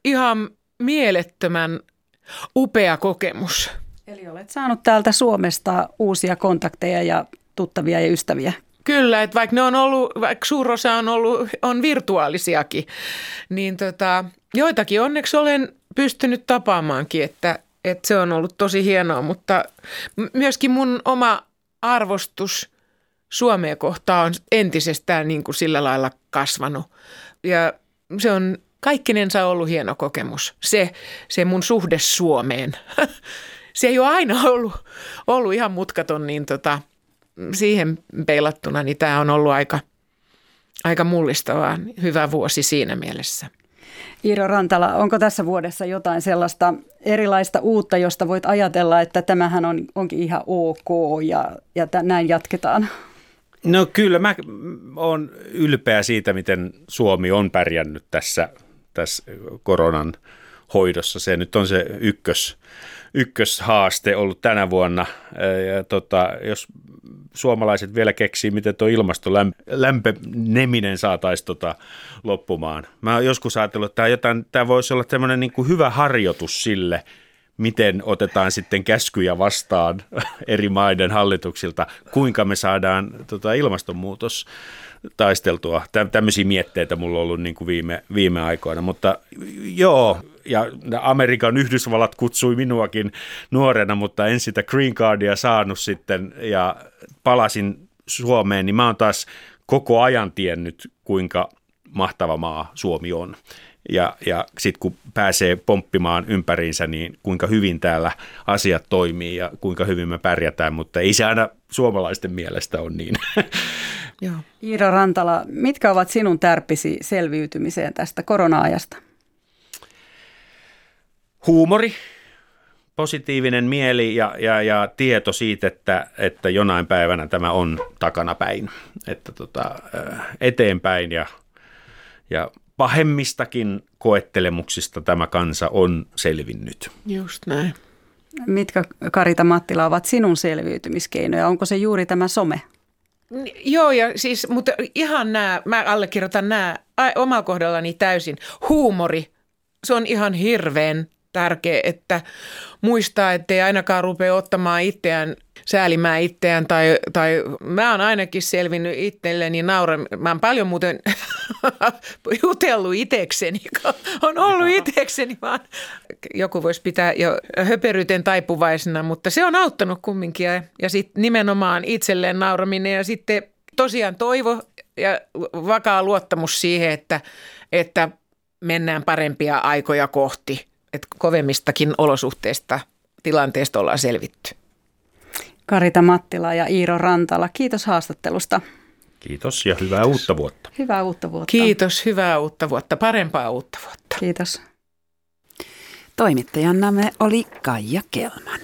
ihan mielettömän upea kokemus. Eli olet saanut täältä Suomesta uusia kontakteja ja tuttavia ja ystäviä. Kyllä, että vaikka ne on ollut, vaikka suurosa on ollut, on virtuaalisiakin, niin tota, joitakin onneksi olen pystynyt tapaamaankin, että, että se on ollut tosi hienoa, mutta myöskin mun oma arvostus Suomea kohtaan on entisestään niin kuin sillä lailla kasvanut. Ja se on kaikkinensa ollut hieno kokemus, se, se mun suhde Suomeen. Se ei ole aina ollut, ollut ihan mutkaton, niin tota, siihen peilattuna niin tämä on ollut aika, aika mullistavaa, hyvä vuosi siinä mielessä. Iiro Rantala, onko tässä vuodessa jotain sellaista erilaista uutta, josta voit ajatella, että tämähän on, onkin ihan ok ja, ja t- näin jatketaan? No kyllä, mä oon ylpeä siitä, miten Suomi on pärjännyt tässä, tässä koronan hoidossa. Se nyt on se ykkös, ykköshaaste ollut tänä vuonna. Ja tota, jos suomalaiset vielä keksii, miten tuo ilmaston lämpeneminen saataisiin tota loppumaan. Mä oon joskus ajatellut, että tämä, jotain, tämä voisi olla tämmöinen niin kuin hyvä harjoitus sille, miten otetaan sitten käskyjä vastaan eri maiden hallituksilta, kuinka me saadaan tota, ilmastonmuutos taisteltua. Tämmöisiä mietteitä mulla on ollut niin kuin viime, viime aikoina, mutta joo, ja Amerikan Yhdysvallat kutsui minuakin nuorena, mutta en sitä green cardia saanut sitten ja palasin Suomeen, niin mä oon taas koko ajan tiennyt, kuinka mahtava maa Suomi on. Ja, ja sitten kun pääsee pomppimaan ympäriinsä, niin kuinka hyvin täällä asiat toimii ja kuinka hyvin me pärjätään, mutta ei se aina suomalaisten mielestä ole niin. Joo. Iiro Rantala, mitkä ovat sinun tärppisi selviytymiseen tästä korona-ajasta? Huumori, positiivinen mieli ja, ja, ja tieto siitä, että, että jonain päivänä tämä on takanapäin, että tota, eteenpäin ja, ja pahemmistakin koettelemuksista tämä kansa on selvinnyt. Just näin. Mitkä, Karita Mattila, ovat sinun selviytymiskeinoja? Onko se juuri tämä some? Joo, ja siis, mutta ihan nämä, mä allekirjoitan nämä omalla kohdallani täysin. Huumori, se on ihan hirveän tärkeä, että muistaa, ettei ainakaan rupea ottamaan itseään, säälimään itseään, tai, tai mä oon ainakin selvinnyt itselleni nauran. Mä oon paljon muuten jutellut itsekseni, on ollut itsekseni, vaan joku voisi pitää jo höperyyteen taipuvaisena, mutta se on auttanut kumminkin. Ja, ja sitten nimenomaan itselleen nauraminen ja sitten tosiaan toivo ja vakaa luottamus siihen, että, että mennään parempia aikoja kohti, että kovemmistakin olosuhteista, tilanteesta ollaan selvitty. Karita Mattila ja Iiro Rantala, kiitos haastattelusta. Kiitos ja hyvää uutta vuotta. Hyvää uutta vuotta. Kiitos, hyvää uutta vuotta, parempaa uutta vuotta. Kiitos. Toimittajannamme oli Kaija Kelman.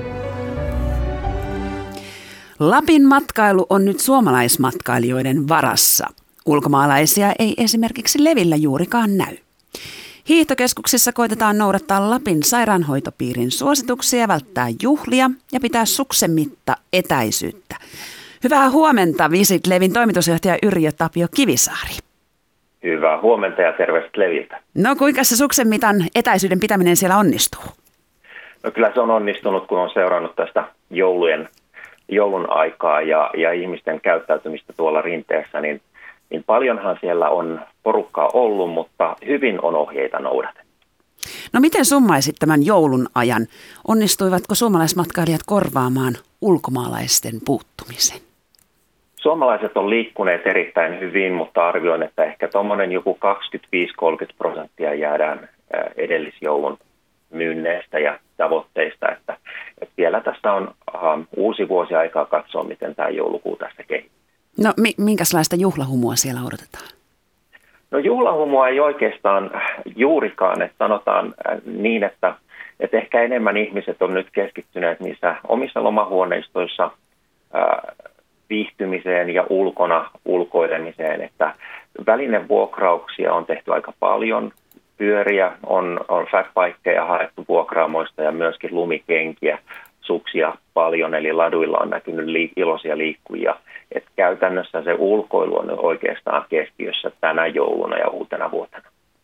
Lapin matkailu on nyt suomalaismatkailijoiden varassa. Ulkomaalaisia ei esimerkiksi levillä juurikaan näy. Hiihtokeskuksissa koitetaan noudattaa Lapin sairaanhoitopiirin suosituksia, välttää juhlia ja pitää suksemitta etäisyyttä. Hyvää huomenta Visit Levin toimitusjohtaja Yrjö Tapio Kivisaari. Hyvää huomenta ja terveistä Leviltä. No kuinka se suksemitan etäisyyden pitäminen siellä onnistuu? No kyllä se on onnistunut, kun on seurannut tästä joulujen, joulun aikaa ja, ja ihmisten käyttäytymistä tuolla rinteessä, niin Niin paljonhan siellä on porukkaa ollut, mutta hyvin on ohjeita noudatettu. No miten summaisit tämän joulun ajan? Onnistuivatko suomalaismatkailijat korvaamaan ulkomaalaisten puuttumisen? Suomalaiset on liikkuneet erittäin hyvin, mutta arvioin, että ehkä tuommoinen joku kaksikymmentäviisi kolmekymmentä prosenttia jäädään edellisjoulun myynneistä ja tavoitteista. Että, että vielä tässä on uh, uusi vuosi aikaa katsoa, miten tämä joulukuu tästä kehittyy. No minkälaista juhlahumua siellä odotetaan? No juhlahumua ei oikeastaan juurikaan, että sanotaan niin, että, että ehkä enemmän ihmiset on nyt keskittyneet niissä omissa lomahuoneistoissa ää, viihtymiseen ja ulkona ulkoilemiseen, että välinevuokrauksia on tehty aika paljon, pyöriä on, on fatbikeja haettu vuokraamoista ja myöskin lumikenkiä, suksia paljon, eli laduilla on näkynyt liik- iloisia liikkujia. Että käytännössä se ulkoilu on oikeastaan keskiössä tänä jouluna ja uutena vuotena.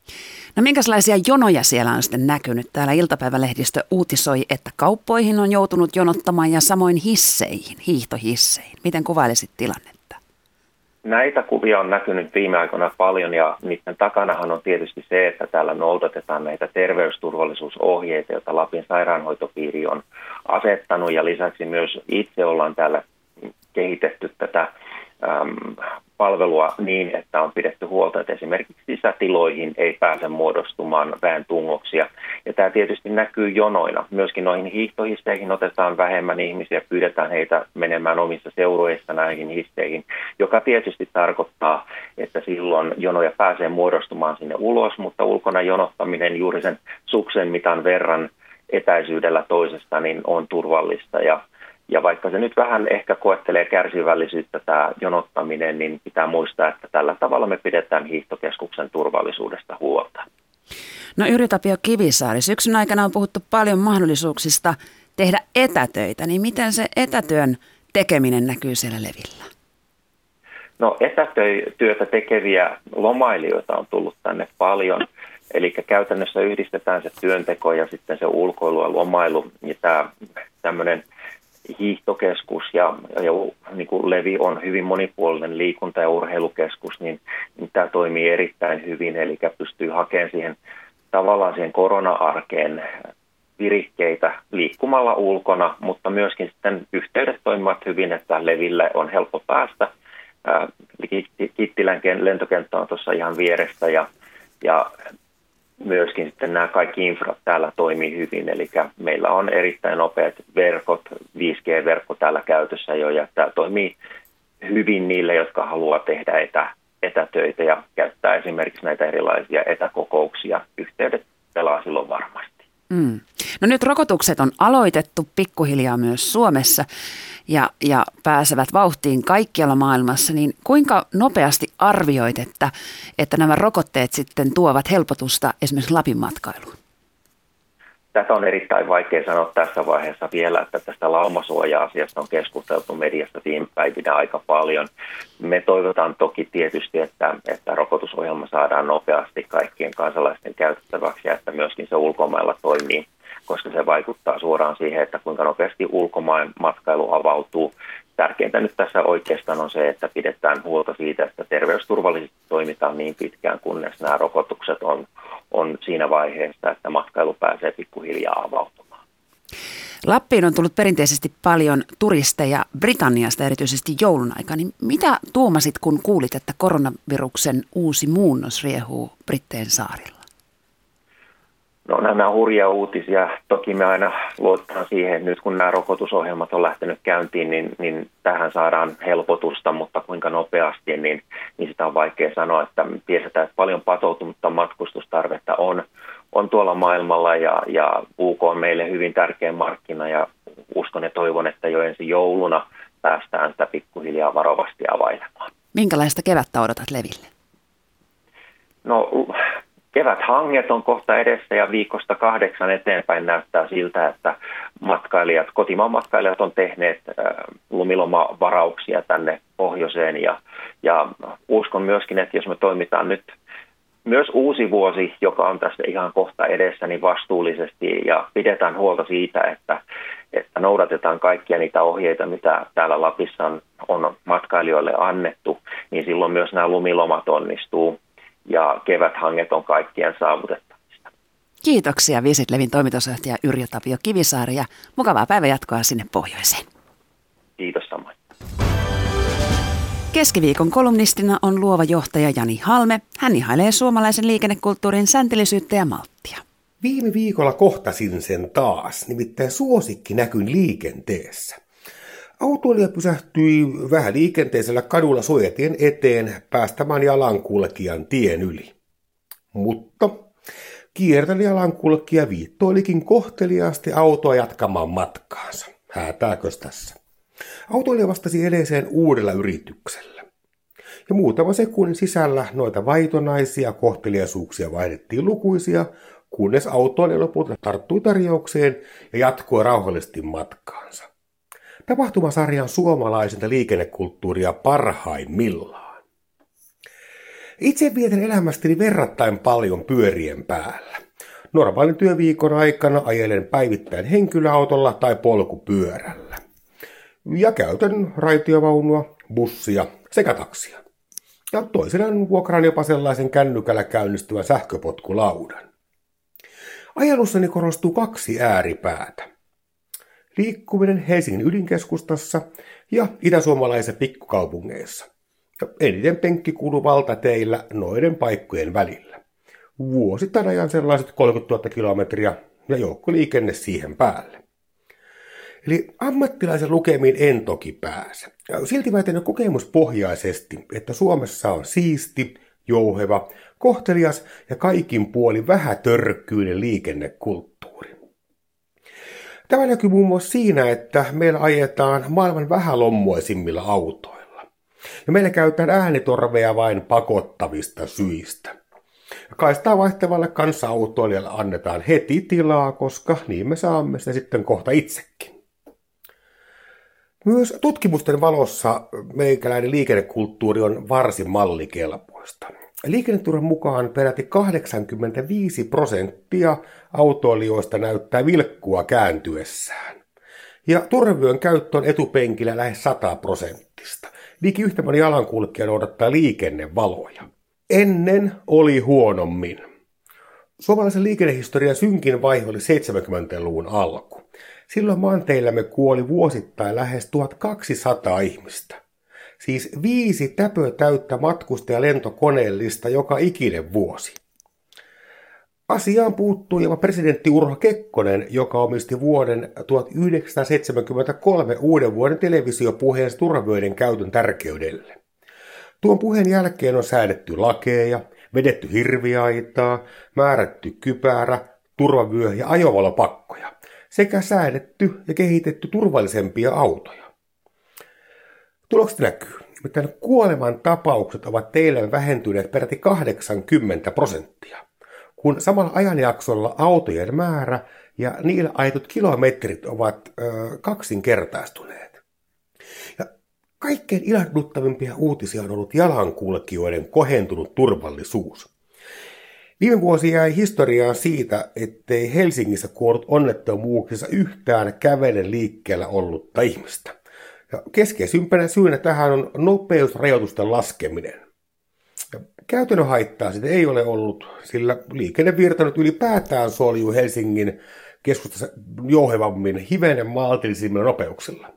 No minkälaisia jonoja siellä on sitten näkynyt? Täällä iltapäivälehdistö uutisoi, että kauppoihin on joutunut jonottamaan ja samoin hisseihin, hiihtohisseihin. Miten kuvailisit tilannetta? Näitä kuvia on näkynyt viime aikoina paljon ja niiden takanahan on tietysti se, että täällä noudatetaan näitä terveysturvallisuusohjeita, joita Lapin sairaanhoitopiiri on asettanut ja lisäksi myös itse ollaan täällä kehitetty tätä äm, palvelua niin, että on pidetty huolta, että esimerkiksi sisätiloihin ei pääse muodostumaan väen tungoksia. Ja tämä tietysti näkyy jonoina. Myöskin noihin hiihtohisseihin otetaan vähemmän ihmisiä, pyydetään heitä menemään omissa seurueissa näihin hisseihin, joka tietysti tarkoittaa, että silloin jonoja pääsee muodostumaan sinne ulos, mutta ulkona jonottaminen juuri sen suksen mitan verran etäisyydellä toisesta niin on turvallista. Ja Ja vaikka se nyt vähän ehkä koettelee kärsivällisyyttä tämä jonottaminen, niin pitää muistaa, että tällä tavalla me pidetään hiihtokeskuksen turvallisuudesta huolta. No Yrjö-Tapio Kivisaari, syksyn aikana on puhuttu paljon mahdollisuuksista tehdä etätöitä, niin miten se etätyön tekeminen näkyy siellä Levillä? No etätyötä tekeviä lomailijoita on tullut tänne paljon. Eli käytännössä yhdistetään se työnteko ja sitten se ulkoilu ja lomailu ja tämä tämmöinen hiihtokeskus ja, ja niin kuin Levi on hyvin monipuolinen liikunta- ja urheilukeskus, niin, niin tämä toimii erittäin hyvin, eli pystyy hakemaan siihen tavallaan siihen korona-arkeen virikkeitä liikkumalla ulkona, mutta myöskin sitten yhteydet toimivat hyvin, että Leville on helppo päästä. Kittilän lentokenttä on tuossa ihan vieressä ja, ja myöskin sitten nämä kaikki infrat täällä toimii hyvin, eli meillä on erittäin nopeat verkot, viisi G-verkko täällä käytössä jo, ja tämä toimii hyvin niille, jotka haluaa tehdä etä, etätöitä ja käyttää esimerkiksi näitä erilaisia etäkokouksia. Yhteydet pelaa silloin varmasti. Mm. No nyt rokotukset on aloitettu pikkuhiljaa myös Suomessa ja, ja pääsevät vauhtiin kaikkialla maailmassa, niin kuinka nopeasti arvioit, että, että nämä rokotteet sitten tuovat helpotusta esimerkiksi Lapin matkailuun? Tätä on erittäin vaikea sanoa tässä vaiheessa vielä, että tästä laumasuoja-asiasta on keskusteltu mediassa viime päivinä aika paljon. Me toivotaan toki tietysti, että, että rokotusohjelma saadaan nopeasti kaikkien kansalaisten käytettäväksi ja että myöskin se ulkomailla toimii, koska se vaikuttaa suoraan siihen, että kuinka nopeasti ulkomaan matkailu avautuu. Tärkeintä nyt tässä oikeastaan on se, että pidetään huolta siitä, että terveysturvallisesti toimitaan niin pitkään, kunnes nämä rokotukset on, on siinä vaiheessa, että matkailu pääsee pikkuhiljaa avautumaan. Lappiin on tullut perinteisesti paljon turisteja Britanniasta, erityisesti joulun aikana. Niin mitä tuumasit, kun kuulit, että koronaviruksen uusi muunnos riehuu Britteen saarilla? No nämä on hurjia uutisia. Toki me aina luotetaan siihen, että nyt kun nämä rokotusohjelmat on lähtenyt käyntiin, niin, niin tähän saadaan helpotusta, mutta kuinka nopeasti, niin, niin sitä on vaikea sanoa, että tiedetään, että paljon patoutunutta matkustustarvetta on, on tuolla maailmalla ja, ja U K on meille hyvin tärkeä markkina ja uskon ja toivon, että jo ensi jouluna päästään sitä pikkuhiljaa varovasti availemaan. Minkälaista kevättä odotat Leville? No keväthanget on kohta edessä ja viikosta kahdeksan eteenpäin näyttää siltä, että matkailijat, kotimaan matkailijat on tehneet lumilomavarauksia tänne pohjoiseen ja, ja uskon myöskin, että jos me toimitaan nyt myös uusi vuosi, joka on tässä ihan kohta edessä, niin vastuullisesti ja pidetään huolta siitä, että, että noudatetaan kaikkia niitä ohjeita, mitä täällä Lapissa on, on matkailijoille annettu, niin silloin myös nämä lumilomat onnistuu. Ja keväthanget on kaikkien saavutettavista. Kiitoksia Visit Levin toimitusjohtaja Yrjö-Tapio Kivisaari ja mukavaa päivänjatkoa sinne pohjoiseen. Kiitos samoin. Keskiviikon kolumnistina on luova johtaja Jani Halme. Hän ihailee suomalaisen liikennekulttuurin säntillisyyttä ja malttia. Viime viikolla kohtasin sen taas, nimittäin suosikki näkyin liikenteessä. Autoilija pysähtyi vähän liikenteisellä kadulla suojatien eteen päästämään jalankulkijan tien yli. Mutta kiertänyt jalankulkija viittoilikin kohteliaasti autoa jatkamaan matkaansa. Häätääkös tässä? Autoilija vastasi edeiseen uudella yrityksellä. Ja muutama sekunnin sisällä noita vaitonaisia kohteliaisuuksia vaihdettiin lukuisia, kunnes autoilija lopulta tarttui tarjoukseen ja jatkoi rauhallisesti matkaansa. Tapahtumasarjan suomalaisinta liikennekulttuuria parhaimmillaan. Itse vietän elämästäni verrattain paljon pyörien päällä. Normaalin työviikon aikana ajelen päivittäin henkilöautolla tai polkupyörällä. Ja käytän raitiovaunua, bussia sekä taksia. Ja toisinaan vuokraan jopa sellaisen kännykällä käynnistyvän sähköpotkulaudan. Ajelussani korostuu kaksi ääripäätä. Liikkuminen Helsingin ydinkeskustassa ja itäsuomalaisissa pikkukaupungeissa. Ja eniten penkki kuuluu valtateillä noiden paikkojen välillä. Vuosittain ajan sellaiset kolmekymmentätuhatta kilometriä ja joukkoliikenne siihen päälle. Eli ammattilaisen lukemiin en toki pääse. Silti väitän kokemuspohjaisesti, että Suomessa on siisti, jouheva, kohtelias ja kaikin puolin vähätörkkyinen liikennekulttuuri. Tämä näkyy muun muassa siinä, että meillä ajetaan maailman vähälommoisimmilla autoilla. Ja meillä käytetään äänitorveja vain pakottavista syistä. Kaistaa vaihtavalle kanssa-autoilijalle annetaan heti tilaa, koska niin me saamme sitä sitten kohta itsekin. Myös tutkimusten valossa meikäläinen liikennekulttuuri on varsin mallikelpoista. Liikenneturvan mukaan peräti kahdeksankymmentäviisi prosenttia autoilijoista näyttää vilkkua kääntyessään. Ja turvavyön käyttö on etupenkillä lähes sata prosenttista. Liki yhtä moni jalankulkija noudattaa liikennevaloja. Ennen oli huonommin. Suomalaisen liikennehistorian synkin vaihe oli seitsemänkymmentäluvun alku. Silloin maanteillämme kuoli vuosittain lähes tuhatkaksisataa ihmistä. Siis viisi täpötäyttä matkustajalentokoneellista joka ikinen vuosi. Asiaan puuttui jopa presidentti Urho Kekkonen, joka omisti vuoden tuhatyhdeksänsataaseitsemänkymmentäkolme uuden vuoden televisiopuheen turvavyöiden käytön tärkeydelle. Tuon puheen jälkeen on säädetty lakeja, vedetty hirviaitaa, määrätty kypärä, turvavyö ja ajovalopakkoja sekä säädetty ja kehitetty turvallisempia autoja. Tulokset näkyy. Nimittäin kuoleman tapaukset ovat teillä vähentyneet peräti kahdeksankymmentä prosenttia, kun samalla ajanjaksolla autojen määrä ja niillä ajetut kilometrit ovat ö, kaksinkertaistuneet. Ja kaikkein ilahduttavimpia uutisia on ollut jalankulkijoiden kohentunut turvallisuus. Viime vuosi jäi historiaan siitä, ettei Helsingissä kuollut onnettomuuksissa yhtään kävelen liikkeellä ollutta ihmistä. Ja keskeisimpänä syynä tähän on nopeusrajoitusten laskeminen. Ja käytännön haittaa sitä ei ole ollut, sillä liikennevirta nyt ylipäätään soljuu Helsingin keskustassa jouhevammin hivenen maltillisimmilla nopeuksilla.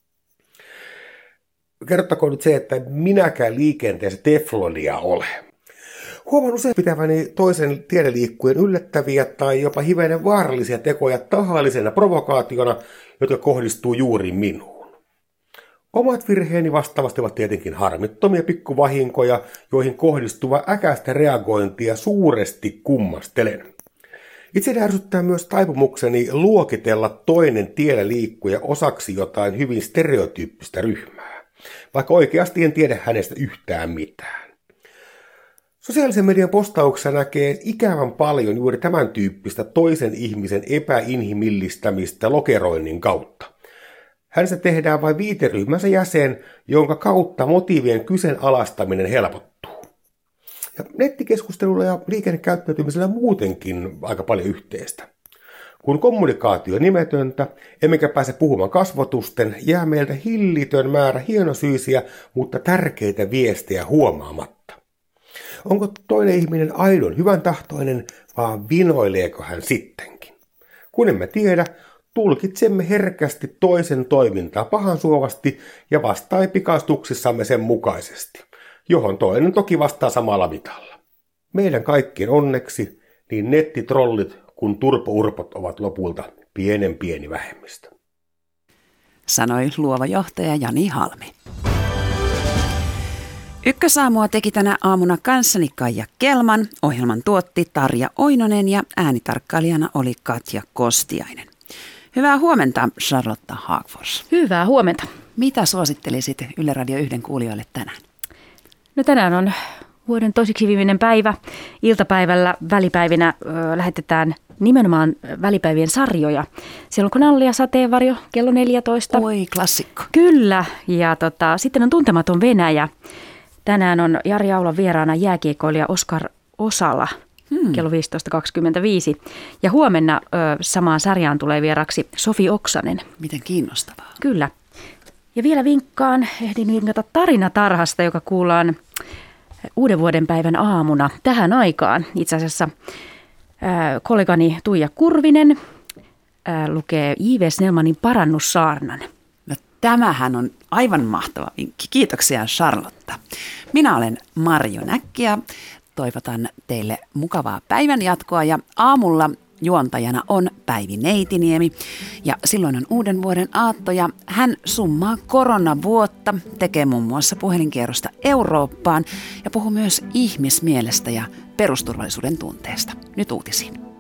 Kerrottakoon nyt se, että minäkään liikenteessä teflonia ole. Huomaan usein pitäväni toisen tiedeliikkujen yllättäviä tai jopa hivenen vaarallisia tekoja tahallisena provokaationa, jotka kohdistuu juuri minuun. Omat virheeni vastaavasti ovat tietenkin harmittomia pikkuvahinkoja, joihin kohdistuva äkäistä reagointia suuresti kummastelen. Itse ärsyttää myös taipumukseni luokitella toinen tiellä liikkuja osaksi jotain hyvin stereotyyppistä ryhmää, vaikka oikeasti en tiedä hänestä yhtään mitään. Sosiaalisen median postauksessa näkee ikävän paljon juuri tämän tyyppistä toisen ihmisen epäinhimillistämistä lokeroinnin kautta. Hänestä tehdään vain viiteryhmänsä jäsen, jonka kautta motiivien kyseenalaistaminen helpottuu. Ja nettikeskustelulla ja liikennekäyttäytymisellä muutenkin aika paljon yhteistä. Kun kommunikaatio on nimetöntä, emmekä pääse puhumaan kasvotusten, jää meiltä hillitön määrä hienosyisiä, mutta tärkeitä viestejä huomaamatta. Onko toinen ihminen aidon hyvän tahtoinen, vaan vinoileeko hän sittenkin? Kun emme tiedä, tulkitsemme herkästi toisen toimintaa pahansuovasti ja vastaa pikaistuksissamme sen mukaisesti, johon toinen toki vastaa samalla mitalla. Meidän kaikkien onneksi niin nettitrollit kuin turpourpot ovat lopulta pienen pieni vähemmistö. Sanoi luova johtaja Jani Halmi. Ykkösaamua teki tänä aamuna kanssani Kaija Kelman, ohjelman tuotti Tarja Oinonen ja äänitarkkailijana oli Katja Kostiainen. Hyvää huomenta, Charlotta Haagfors. Hyvää huomenta. Mitä suosittelisit Yle Radio yhden kuulijoille tänään? No tänään on vuoden toiseksi viimeinen päivä. Iltapäivällä välipäivinä ö, lähetetään nimenomaan välipäivien sarjoja. Siellä on Knalli ja sateenvarjo kello neljätoista. Oi, klassikko. Kyllä. Ja tota, sitten on Tuntematon Venäjä. Tänään on Jari Aulan vieraana jääkiekkoilija Oskar Osala hmm. kello viisitoista kaksikymmentäviisi. Ja huomenna ö, samaan sarjaan tulee vieraksi Sofi Oksanen. Miten kiinnostavaa. Kyllä. Ja vielä vinkkaan, ehdin vinkata Tarinatarhasta, joka kuullaan uuden vuoden päivän aamuna tähän aikaan. Itse asiassa ää, kollegani Tuija Kurvinen ää, lukee J V Snellmanin Parannussaarnan. No, tämähän on aivan mahtava vinkki. Kiitoksia Charlotta. Minä olen Marjo Näkki ja toivotan teille mukavaa päivän jatkoa ja aamulla juontajana on Päivi Neitiniemi ja silloin on uuden vuoden aatto ja hän summaa koronavuotta, tekee muun muassa puhelinkierrosta Eurooppaan ja puhuu myös ihmismielestä ja perusturvallisuuden tunteesta. Nyt uutisiin.